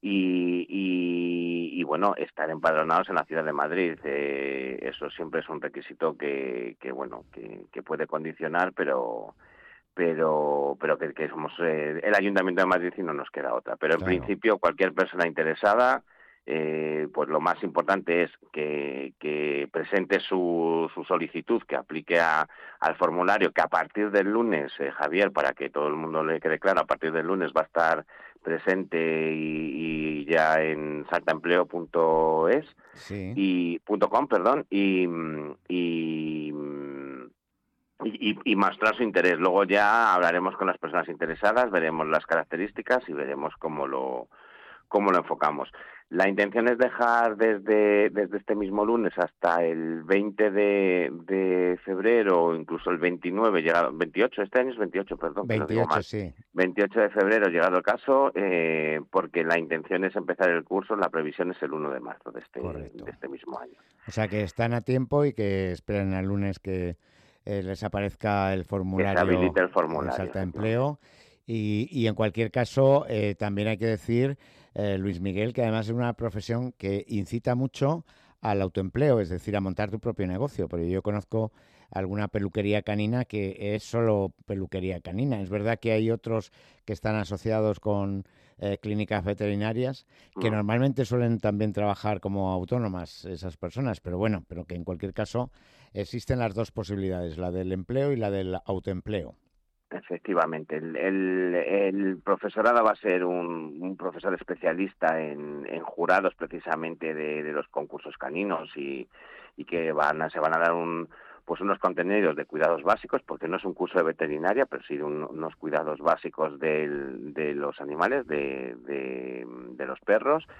y bueno, estar empadronados en la ciudad de Madrid. Eso siempre es un requisito que puede condicionar, pero que somos el Ayuntamiento de Madrid y no nos queda otra. Pero en principio cualquier persona interesada, pues lo más importante es que presente su solicitud, que aplique al formulario, que a partir del lunes, Javier, para que todo el mundo le quede claro, a partir del lunes va a estar presente y ya en saltaempleo.es y .com, perdón, y mostrar su interés. Luego ya hablaremos con las personas interesadas, veremos las características y veremos cómo lo enfocamos. La intención es dejar desde este mismo lunes hasta el 20 de febrero o incluso el 29, 28, este año es 28, perdón. 28, sí. 28 de febrero, llegado el caso, porque la intención es empezar el curso, la previsión es el 1 de marzo de este mismo año. O sea que están a tiempo y que esperen al lunes que les aparezca el formulario. Que se habilite el formulario. Salta Empleo. Y en cualquier caso, también hay que decir, Luis Miguel, que además es una profesión que incita mucho al autoempleo, es decir, a montar tu propio negocio. Porque yo conozco alguna peluquería canina que es solo peluquería canina. Es verdad que hay otros que están asociados con clínicas veterinarias que normalmente suelen también trabajar como autónomas esas personas, pero que en cualquier caso existen las dos posibilidades, la del empleo y la del autoempleo. Efectivamente, el profesorado va a ser un profesor especialista en jurados precisamente de los concursos caninos y que se van a dar unos contenidos de cuidados básicos, porque no es un curso de veterinaria, pero sí unos cuidados básicos de los animales, de los perros,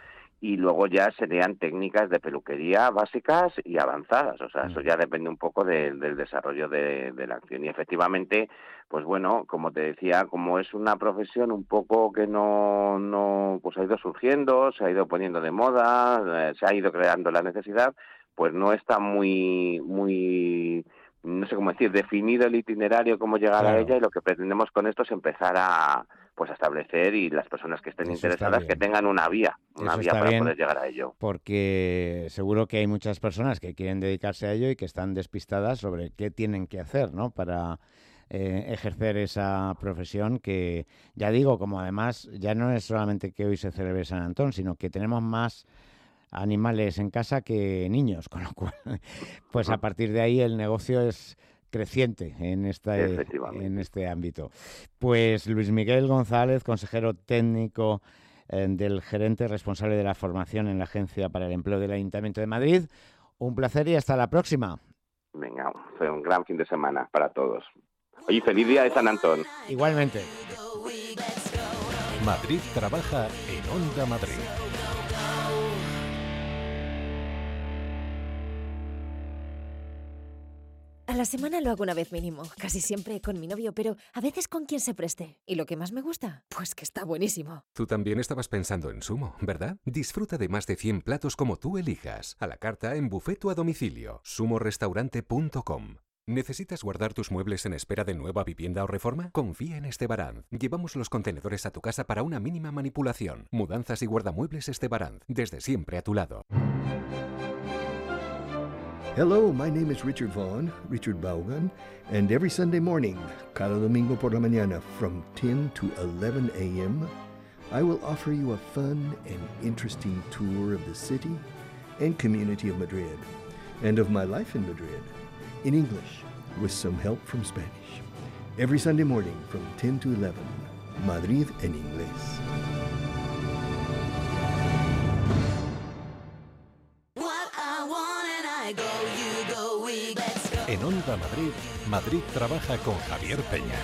y luego ya serían técnicas de peluquería básicas y avanzadas. O sea, eso ya depende un poco del desarrollo de la acción. Y efectivamente, pues bueno, como te decía, como es una profesión un poco que no pues ha ido surgiendo, se ha ido poniendo de moda, se ha ido creando la necesidad, pues no está muy no sé cómo decir, definido el itinerario, cómo llegar a ella, y lo que pretendemos con esto es empezar a establecer, y las personas que estén interesadas que tengan una vía para poder llegar a ello. Porque seguro que hay muchas personas que quieren dedicarse a ello y que están despistadas sobre qué tienen que hacer, ¿no?, para ejercer esa profesión que, ya digo, como además ya no es solamente que hoy se celebre San Antón, sino que tenemos más animales en casa que niños, con lo cual, pues a partir de ahí el negocio es creciente en este ámbito. Pues Luis Miguel González, consejero técnico del gerente responsable de la formación en la Agencia para el Empleo del Ayuntamiento de Madrid, un placer y hasta la próxima. Venga, fue un gran fin de semana para todos. Oye, feliz día de San Antón. Igualmente. Madrid trabaja en Onda Madrid. A la semana lo hago una vez mínimo, casi siempre con mi novio, pero a veces con quien se preste. ¿Y lo que más me gusta? Pues que está buenísimo. Tú también estabas pensando en Sumo, ¿verdad? Disfruta de más de 100 platos como tú elijas, a la carta, en buffet o a domicilio. sumorestaurante.com. ¿Necesitas guardar tus muebles en espera de nueva vivienda o reforma? Confía en Estebaranz. Llevamos los contenedores a tu casa para una mínima manipulación. Mudanzas y guardamuebles Estebaranz, desde siempre a tu lado. Hello, my name is Richard Vaughn, Richard Vaughan, and every Sunday morning, cada domingo por la mañana, from 10 to 11 a.m., I will offer you a fun and interesting tour of the city and community of Madrid, and of my life in Madrid, in English, with some help from Spanish. Every Sunday morning, from 10 to 11, Madrid en inglés. En Onda Madrid, Madrid trabaja con Javier Peña.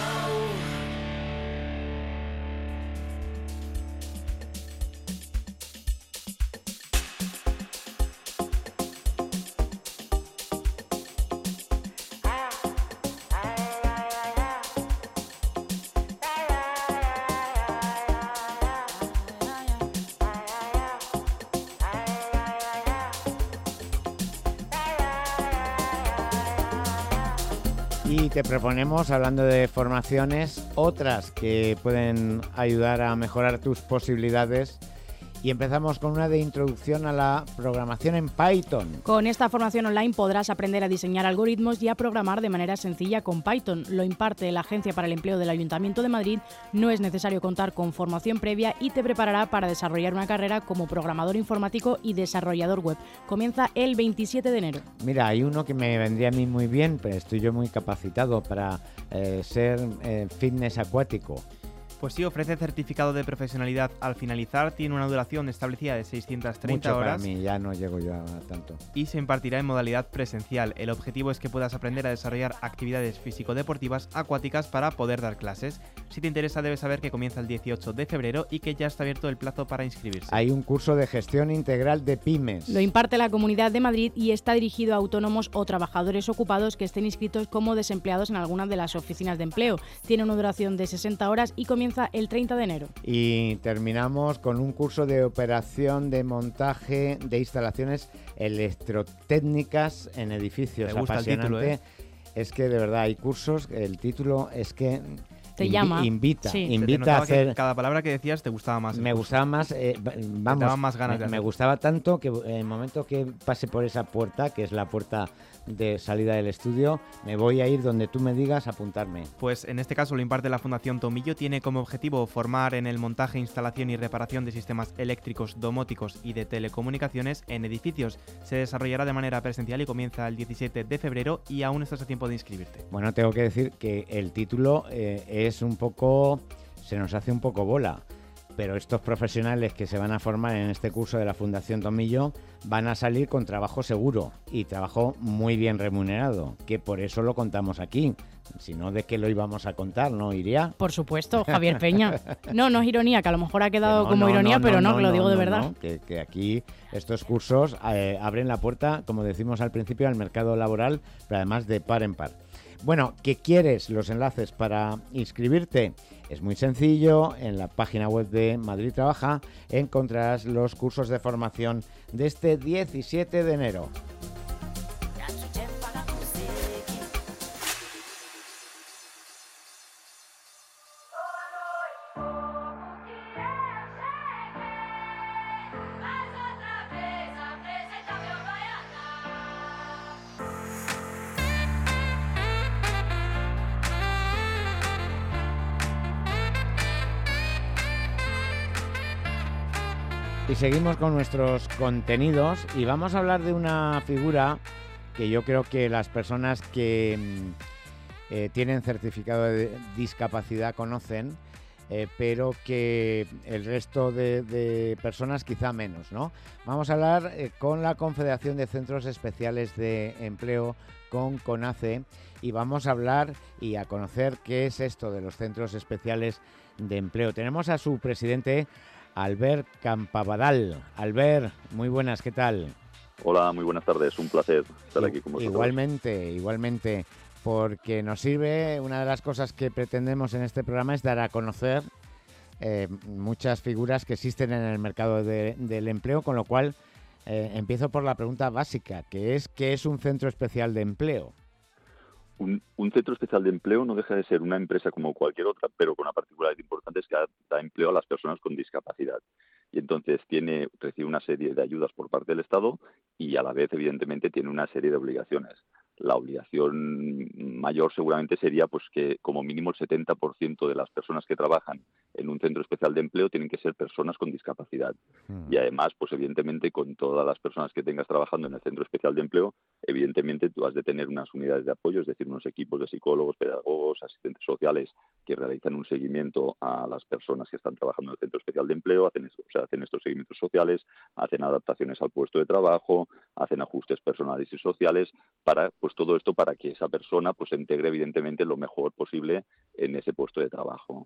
Y te proponemos, hablando de formaciones, otras que pueden ayudar a mejorar tus posibilidades. Y empezamos con una de introducción a la programación en Python. Con esta formación online podrás aprender a diseñar algoritmos y a programar de manera sencilla con Python. Lo imparte la Agencia para el Empleo del Ayuntamiento de Madrid. No es necesario contar con formación previa y te preparará para desarrollar una carrera como programador informático y desarrollador web. Comienza el 27 de enero. Mira, hay uno que me vendría a mí muy bien, pero estoy yo muy capacitado para ser fitness acuático. Pues sí, ofrece certificado de profesionalidad al finalizar, tiene una duración establecida de 630 Mucho horas. Para mí, ya no llego yo a tanto. Y se impartirá en modalidad presencial. El objetivo es que puedas aprender a desarrollar actividades físico-deportivas acuáticas para poder dar clases. Si te interesa, debes saber que comienza el 18 de febrero y que ya está abierto el plazo para inscribirse. Hay un curso de gestión integral de pymes. Lo imparte la Comunidad de Madrid y está dirigido a autónomos o trabajadores ocupados que estén inscritos como desempleados en alguna de las oficinas de empleo. Tiene una duración de 60 horas y comienza el 30 de enero. Y terminamos con un curso de operación de montaje de instalaciones electrotécnicas en edificios. Me gusta apasionante. el título, ¿eh? Es que de verdad hay cursos, el título es que te llama. Invita a hacer. Que cada palabra que decías te gustaba más. Me gustaba más, vamos, te daban más ganas de me gustaba tanto que en el momento que pase por esa puerta, que es la puerta de salida del estudio, me voy a ir donde tú me digas a apuntarme. Pues en este caso lo imparte la Fundación Tomillo. Tiene como objetivo formar en el montaje, instalación y reparación de sistemas eléctricos, domóticos y de telecomunicaciones en edificios. Se desarrollará de manera presencial y comienza el 17 de febrero y aún estás a tiempo de inscribirte. Bueno, tengo que decir que el título es un poco, se nos hace un poco bola, pero estos profesionales que se van a formar en este curso de la Fundación Tomillo van a salir con trabajo seguro y trabajo muy bien remunerado, que por eso lo contamos aquí. Si no, ¿de qué lo íbamos a contar, no, Iria? Por supuesto, Javier Peña. No es ironía, que a lo mejor ha quedado como ironía, pero no, que lo digo de verdad. Que aquí estos cursos abren la puerta, como decimos al principio, al mercado laboral, pero además de par en par. Bueno, ¿qué quieres? Los enlaces para inscribirte. Es muy sencillo, en la página web de Madrid Trabaja encontrarás los cursos de formación de este 17 de enero. Y seguimos con nuestros contenidos y vamos a hablar de una figura que yo creo que las personas que tienen certificado de discapacidad conocen, pero que el resto de personas quizá menos, ¿no? Vamos a hablar con la Confederación de Centros Especiales de Empleo, con CONACE, y vamos a hablar y a conocer qué es esto de los Centros Especiales de Empleo. Tenemos a su presidente, Albert Campabadal. Albert, muy buenas, ¿qué tal? Hola, muy buenas tardes, un placer estar aquí con vosotros. Igualmente, porque nos sirve, una de las cosas que pretendemos en este programa es dar a conocer muchas figuras que existen en el mercado del empleo, con lo cual empiezo por la pregunta básica, que es ¿qué es un centro especial de empleo? Un centro especial de empleo no deja de ser una empresa como cualquier otra, pero con una particularidad importante es que da empleo a las personas con discapacidad. Y entonces recibe una serie de ayudas por parte del Estado y a la vez, evidentemente, tiene una serie de obligaciones. La obligación mayor seguramente sería pues que como mínimo el 70% de las personas que trabajan en un centro especial de empleo tienen que ser personas con discapacidad. Y además, pues evidentemente, con todas las personas que tengas trabajando en el centro especial de empleo, evidentemente tú has de tener unas unidades de apoyo, es decir, unos equipos de psicólogos, pedagogos, asistentes sociales que realizan un seguimiento a las personas que están trabajando en el centro especial de empleo, hacen estos seguimientos sociales, hacen adaptaciones al puesto de trabajo, hacen ajustes personales y sociales para pues todo esto para que esa persona pues se integre evidentemente lo mejor posible en ese puesto de trabajo.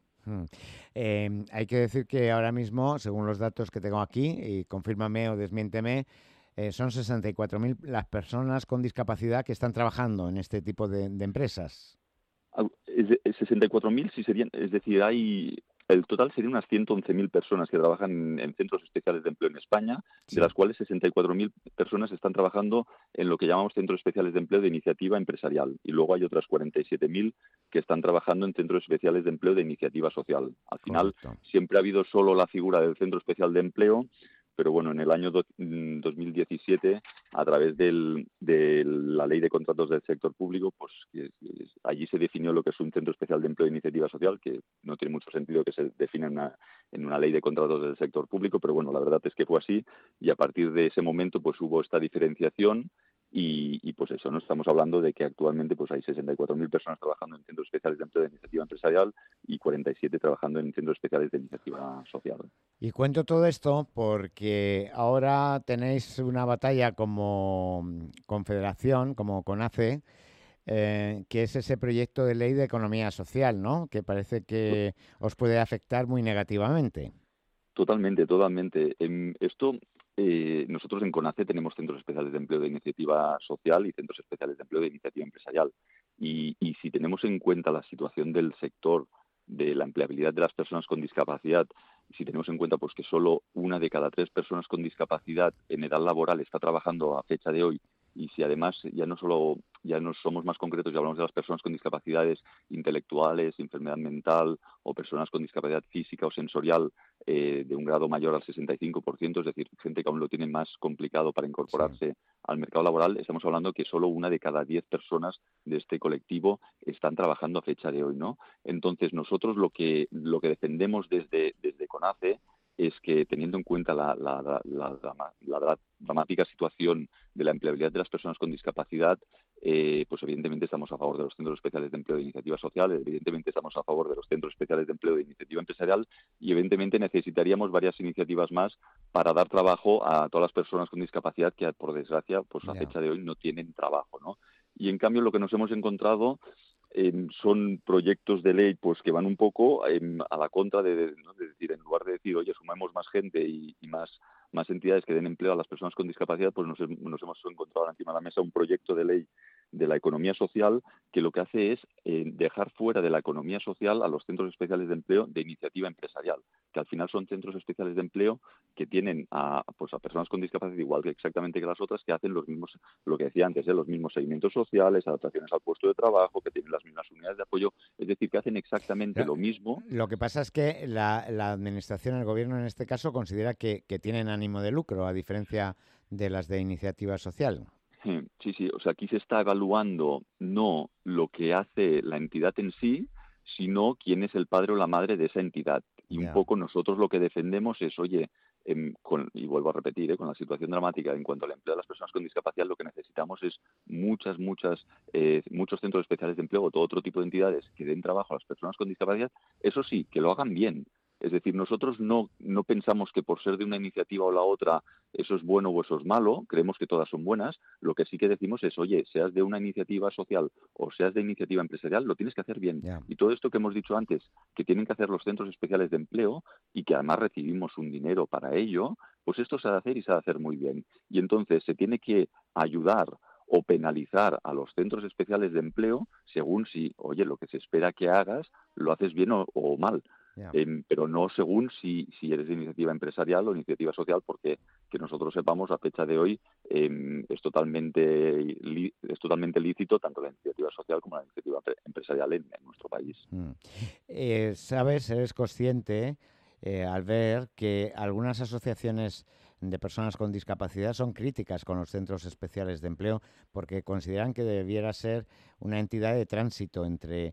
Hay que decir que ahora mismo, según los datos que tengo aquí, y confírmame o desmiénteme, son 64.000 las personas con discapacidad que están trabajando en este tipo de empresas. 64.000 sí serían, es decir, el total serían unas 111.000 personas que trabajan en centros especiales de empleo en España, sí, de las cuales 64.000 personas están trabajando en lo que llamamos centros especiales de empleo de iniciativa empresarial. Y luego hay otras 47.000 que están trabajando en centros especiales de empleo de iniciativa social. Al final, siempre ha habido solo la figura del centro especial de empleo, pero bueno, en el año 2017, a través de la Ley de Contratos del Sector Público, pues allí se definió lo que es un Centro Especial de Empleo de Iniciativa Social, que no tiene mucho sentido que se defina en una Ley de Contratos del Sector Público, pero bueno, la verdad es que fue así, y a partir de ese momento pues hubo esta diferenciación. Y pues eso, no estamos hablando de que actualmente pues hay 64.000 personas trabajando en centros especiales de empleo de iniciativa empresarial y 47 trabajando en centros especiales de iniciativa social. Y cuento todo esto porque ahora tenéis una batalla como confederación, como CONACE, que es ese proyecto de ley de economía social, ¿no? Que parece que os puede afectar muy negativamente. Totalmente. Nosotros en CONACE tenemos centros especiales de empleo de iniciativa social y centros especiales de empleo de iniciativa empresarial. Y si tenemos en cuenta la situación del sector, de la empleabilidad de las personas con discapacidad, si tenemos en cuenta pues que solo 1 de cada 3 personas con discapacidad en edad laboral está trabajando a fecha de hoy, y si además ya no somos más concretos y hablamos de las personas con discapacidades intelectuales, enfermedad mental o personas con discapacidad física o sensorial de un grado mayor al 65%, es decir, gente que aún lo tiene más complicado para incorporarse al mercado laboral, estamos hablando que solo 1 de cada 10 personas de este colectivo están trabajando a fecha de hoy, ¿no? Entonces nosotros lo que defendemos desde CONACE es que, teniendo en cuenta la dramática situación de la empleabilidad de las personas con discapacidad, pues evidentemente estamos a favor de los centros especiales de empleo de iniciativa social, evidentemente estamos a favor de los centros especiales de empleo de iniciativa empresarial y evidentemente necesitaríamos varias iniciativas más para dar trabajo a todas las personas con discapacidad que, por desgracia, pues a fecha de hoy no tienen trabajo, ¿no? Y en cambio lo que nos hemos encontrado son proyectos de ley pues que van un poco a la contra ¿no? de decir, en lugar de decir, oye, sumemos más gente y más entidades que den empleo a las personas con discapacidad, pues nos hemos encontrado encima de la mesa un proyecto de ley de la economía social que lo que hace es dejar fuera de la economía social a los centros especiales de empleo de iniciativa empresarial, que al final son centros especiales de empleo que tienen a personas con discapacidad igual que exactamente que las otras, que hacen los mismos, lo que decía antes, los mismos seguimientos sociales, adaptaciones al puesto de trabajo, que tienen las mismas unidades de apoyo, es decir, que hacen exactamente lo mismo. Lo que pasa es que la administración, el gobierno en este caso, considera que tienen ánimo de lucro, a diferencia de las de iniciativa social. Sí, o sea, aquí se está evaluando no lo que hace la entidad en sí, sino quién es el padre o la madre de esa entidad. Y un poco nosotros lo que defendemos es, oye, y vuelvo a repetir, con la situación dramática en cuanto al empleo de las personas con discapacidad, lo que necesitamos es muchos centros especiales de empleo o todo otro tipo de entidades que den trabajo a las personas con discapacidad, eso sí, que lo hagan bien. Es decir, nosotros no pensamos que por ser de una iniciativa o la otra eso es bueno o eso es malo, creemos que todas son buenas. Lo que sí que decimos es, oye, seas de una iniciativa social o seas de iniciativa empresarial, lo tienes que hacer bien. Y todo esto que hemos dicho antes, que tienen que hacer los centros especiales de empleo y que además recibimos un dinero para ello, pues esto se ha de hacer y se ha de hacer muy bien. Y entonces se tiene que ayudar o penalizar a los centros especiales de empleo según si, oye, lo que se espera que hagas lo haces bien o mal. Pero no según si eres de iniciativa empresarial o iniciativa social, porque que nosotros sepamos a fecha de hoy es totalmente lícito tanto la iniciativa social como la iniciativa empresarial en nuestro país. Eres consciente al ver que algunas asociaciones de personas con discapacidad son críticas con los centros especiales de empleo porque consideran que debiera ser una entidad de tránsito entre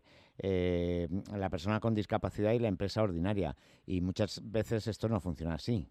la persona con discapacidad y la empresa ordinaria, y muchas veces esto no funciona así.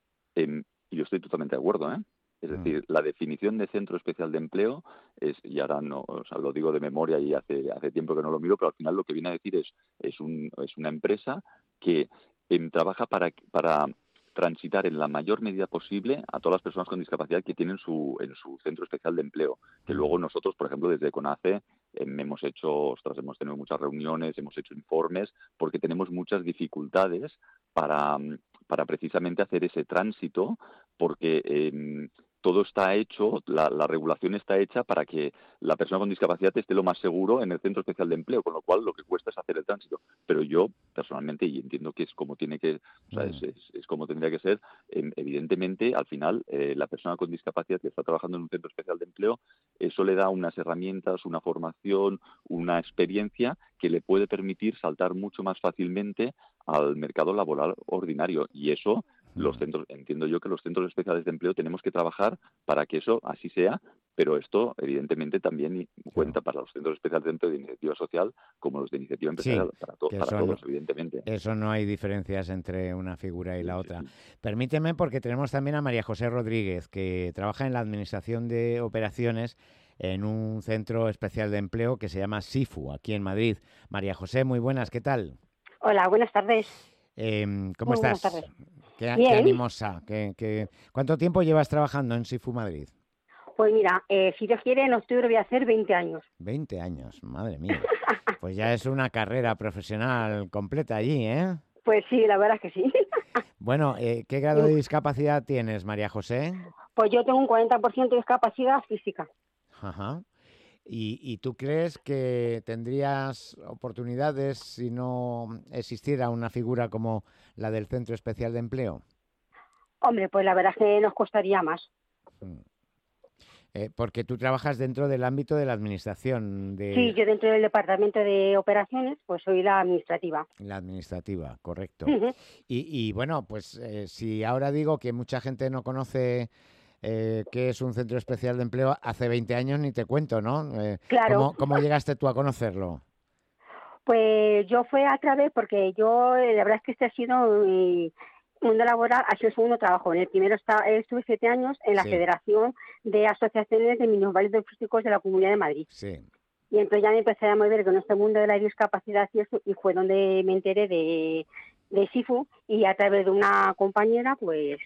Yo estoy totalmente de acuerdo, Es decir, la definición de centro especial de empleo es, y ahora no, o sea, lo digo de memoria y hace tiempo que no lo miro, pero al final lo que viene a decir es una empresa que trabaja para transitar en la mayor medida posible a todas las personas con discapacidad que tienen en su centro especial de empleo. Que luego nosotros, por ejemplo, desde CONACE hemos tenido muchas reuniones, hemos hecho informes, porque tenemos muchas dificultades para precisamente hacer ese tránsito, porque todo está hecho, la regulación está hecha para que la persona con discapacidad esté lo más seguro en el centro especial de empleo, con lo cual lo que cuesta es hacer el tránsito. Pero yo, personalmente, y entiendo que es como tiene que, o sea, es como tendría que ser, evidentemente, al final, la persona con discapacidad que está trabajando en un centro especial de empleo, eso le da unas herramientas, una formación, una experiencia que le puede permitir saltar mucho más fácilmente al mercado laboral ordinario. Y eso, entiendo yo que los centros especiales de empleo tenemos que trabajar para que eso así sea, pero esto evidentemente también cuenta para los centros especiales de empleo de iniciativa social como los de iniciativa empresarial, para todos, evidentemente. Eso no hay diferencias entre una figura y la otra. Permíteme, porque tenemos también a María José Rodríguez, que trabaja en la Administración de Operaciones en un centro especial de empleo que se llama SIFU, aquí en Madrid. María José, muy buenas, ¿qué tal? Hola, buenas tardes. ¿Cómo estás? Buenas tardes. Qué animosa. ¿Cuánto tiempo llevas trabajando en SIFU Madrid? Pues mira, si Dios quiere, en octubre voy a hacer 20 años. 20 años, madre mía. Pues ya es una carrera profesional completa allí, ¿eh? Pues sí, la verdad es que sí. Bueno, ¿qué grado de discapacidad tienes, María José? Pues yo tengo un 40% de discapacidad física. Ajá. ¿Y tú crees que tendrías oportunidades si no existiera una figura como la del Centro Especial de Empleo? Hombre, pues la verdad es que nos costaría más. Porque tú trabajas dentro del ámbito de la administración. Sí, yo dentro del departamento de operaciones, pues soy la administrativa. La administrativa, correcto. Uh-huh. Y bueno, pues si ahora digo que mucha gente no conoce qué es un centro especial de empleo, hace 20 años ni te cuento, ¿no? Claro. ¿Cómo llegaste tú a conocerlo? Pues yo fue a través, porque yo, la verdad es que este ha sido mundo laboral ha sido el segundo trabajo. En el primero estuve 7 años en la Federación de Asociaciones de Minusválidos Físicos de la Comunidad de Madrid. Sí. Y entonces ya me empecé a mover con este mundo de la discapacidad y eso, y fue donde me enteré de SIFU, y a través de una compañera, pues,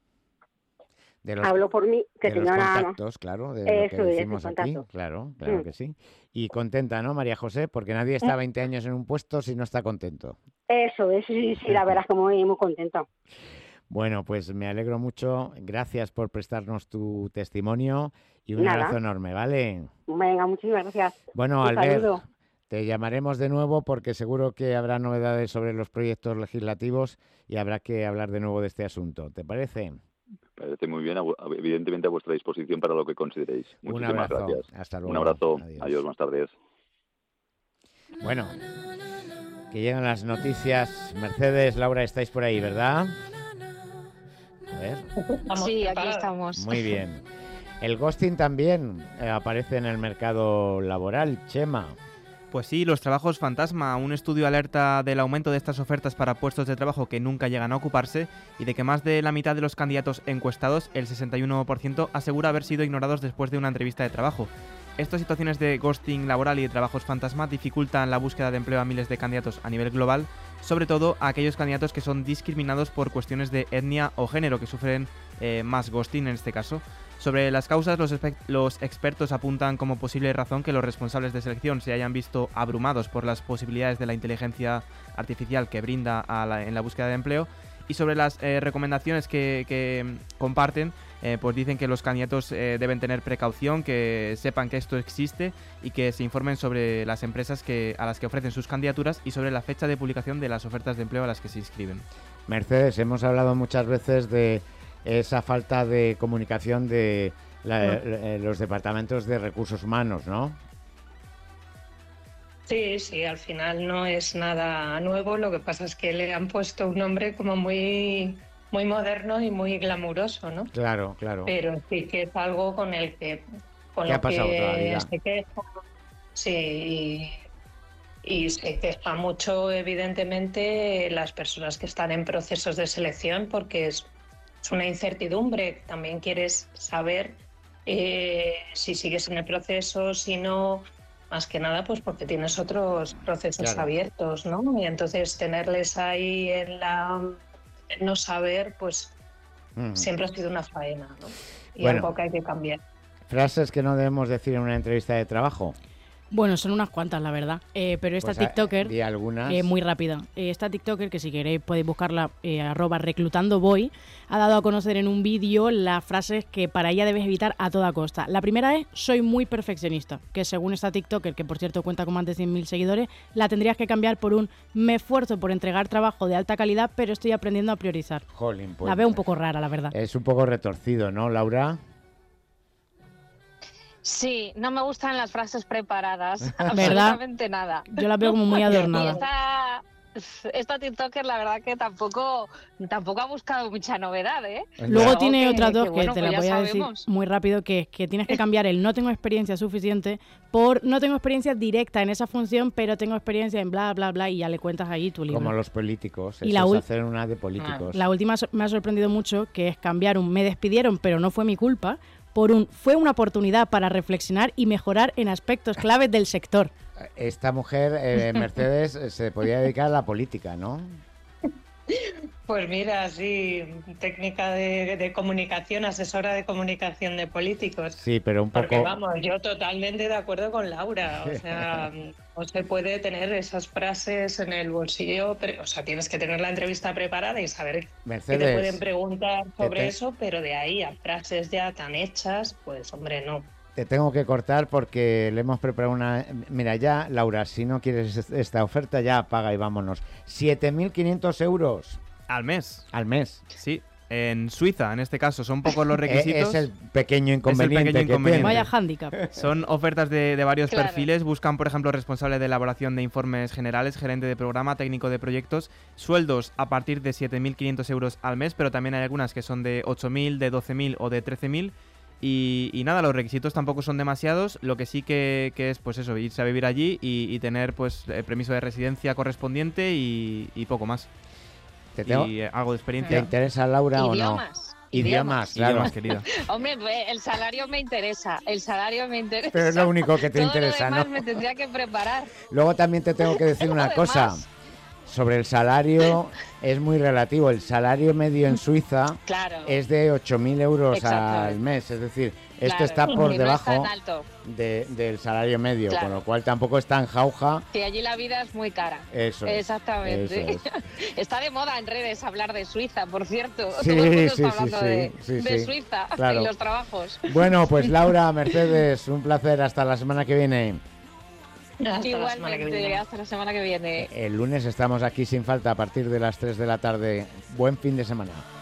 habló por mí, que de tenía los contactos, claro, de lo que decimos aquí, claro que sí. Y contenta, ¿no, María José? Porque nadie está 20 años en un puesto si no está contento. Eso es, sí, la verdad es que muy contenta. Bueno, pues me alegro mucho. Gracias por prestarnos tu testimonio y un abrazo enorme, ¿vale? Venga, muchísimas gracias. Bueno, Albert, te llamaremos de nuevo porque seguro que habrá novedades sobre los proyectos legislativos y habrá que hablar de nuevo de este asunto. ¿Te parece? Parece muy bien, evidentemente a vuestra disposición para lo que consideréis. Muchísimas gracias. Hasta luego. Un abrazo. Adiós, buenas tardes. Bueno, que llegan las noticias. Mercedes, Laura, estáis por ahí, ¿verdad? A ver. Sí, aquí estamos. Muy bien. El ghosting también aparece en el mercado laboral, Chema. Pues sí, los trabajos fantasma. Un estudio alerta del aumento de estas ofertas para puestos de trabajo que nunca llegan a ocuparse y de que más de la mitad de los candidatos encuestados, el 61%, asegura haber sido ignorados después de una entrevista de trabajo. Estas situaciones de ghosting laboral y de trabajos fantasma dificultan la búsqueda de empleo a miles de candidatos a nivel global, sobre todo a aquellos candidatos que son discriminados por cuestiones de etnia o género, que sufren más ghosting en este caso. Sobre las causas, los expertos apuntan como posible razón que los responsables de selección se hayan visto abrumados por las posibilidades de la inteligencia artificial que brinda en la búsqueda de empleo. Y sobre las recomendaciones que comparten, pues dicen que los candidatos deben tener precaución, que sepan que esto existe y que se informen sobre las empresas a las que ofrecen sus candidaturas y sobre la fecha de publicación de las ofertas de empleo a las que se inscriben. Mercedes, hemos hablado muchas veces de esa falta de comunicación de los departamentos de recursos humanos, ¿no? Sí, al final no es nada nuevo, lo que pasa es que le han puesto un nombre como muy moderno y muy glamuroso, ¿no? Claro. Pero sí que es algo con el que ha pasado toda la vida. Se queja, sí, y se queja mucho, evidentemente, las personas que están en procesos de selección, porque es una incertidumbre. También quieres saber si sigues en el proceso, si no. Más que nada, pues porque tienes otros procesos abiertos, ¿no? Y entonces tenerles ahí no saber, pues siempre ha sido una faena, ¿no? Y algo que hay que cambiar. Frases que no debemos decir en una entrevista de trabajo. Bueno, son unas cuantas, la verdad. Pero esta pues TikToker, muy rápida, esta TikToker, que si queréis podéis buscarla, @reclutandoboy, ha dado a conocer en un vídeo las frases que para ella debes evitar a toda costa. La primera es: soy muy perfeccionista, que según esta TikToker, que por cierto cuenta con más de 100.000 seguidores, la tendrías que cambiar por un: me esfuerzo por entregar trabajo de alta calidad, pero estoy aprendiendo a priorizar. Jolín, pues, la veo un poco rara, la verdad. Es un poco retorcido, ¿no, Laura? Sí, no me gustan las frases preparadas, ¿verdad? absolutamente nada. Yo las veo como muy adornadas. Esta TikToker, la verdad que tampoco ha buscado mucha novedad, ¿eh? Luego tiene otras dos que te pues las voy a decir muy rápido, que tienes que cambiar el no tengo experiencia suficiente por no tengo experiencia directa en esa función, pero tengo experiencia en bla, bla, bla, y ya le cuentas ahí tu libro. Como los políticos, y eso es hacer una de políticos. La última me ha sorprendido mucho, que es cambiar un me despidieron, pero no fue mi culpa, por un fue una oportunidad para reflexionar y mejorar en aspectos claves del sector. Esta mujer, Mercedes, se podía dedicar a la política, ¿no? Pues mira, sí, técnica de comunicación, asesora de comunicación de políticos. Sí, pero un poco... Porque vamos, yo totalmente de acuerdo con Laura, o sea, no se puede tener esas frases en el bolsillo, pero, o sea, tienes que tener la entrevista preparada y saber Mercedes, que te pueden preguntar sobre eso, pero de ahí a frases ya tan hechas, pues hombre, no. Te tengo que cortar porque le hemos preparado una... Mira, ya, Laura, si no quieres esta oferta, ya paga y vámonos. 7.500 euros. ¿Al mes? Al mes. Sí, en Suiza, en este caso. Son pocos los requisitos. Es el pequeño inconveniente que tiene. Vaya hándicap. Son ofertas de varios perfiles. Buscan, por ejemplo, responsable de elaboración de informes generales, gerente de programa, técnico de proyectos. Sueldos a partir de 7.500 euros al mes, pero también hay algunas que son de 8.000, de 12.000 o de 13.000. Y nada, los requisitos tampoco son demasiados. Lo que sí que es, pues eso, irse a vivir allí y tener pues el permiso de residencia correspondiente y poco más. y algo de experiencia. ¿Te interesa, Laura, o no? Idiomas, claro. Idiomas, querida. Hombre, pues, el salario me interesa. Pero es lo único que te interesa, ¿no? ¿no? Me tendría que preparar. Luego también te tengo que decir una cosa. Sobre el salario es muy relativo. El salario medio en Suiza es de 8.000 euros al mes. Es decir, esto está por debajo del salario medio, con lo cual tampoco es tan jauja. Que allí la vida es muy cara. Eso exactamente. Eso es. Está de moda en redes hablar de Suiza, por cierto. Sí, todo el mundo sí, está hablando de sí. Suiza Claro. y los trabajos. Bueno, pues Laura, Mercedes, un placer. Hasta la semana que viene. Igualmente, hasta la semana que viene. El lunes estamos aquí sin falta a partir de las 3 de la tarde. Buen fin de semana.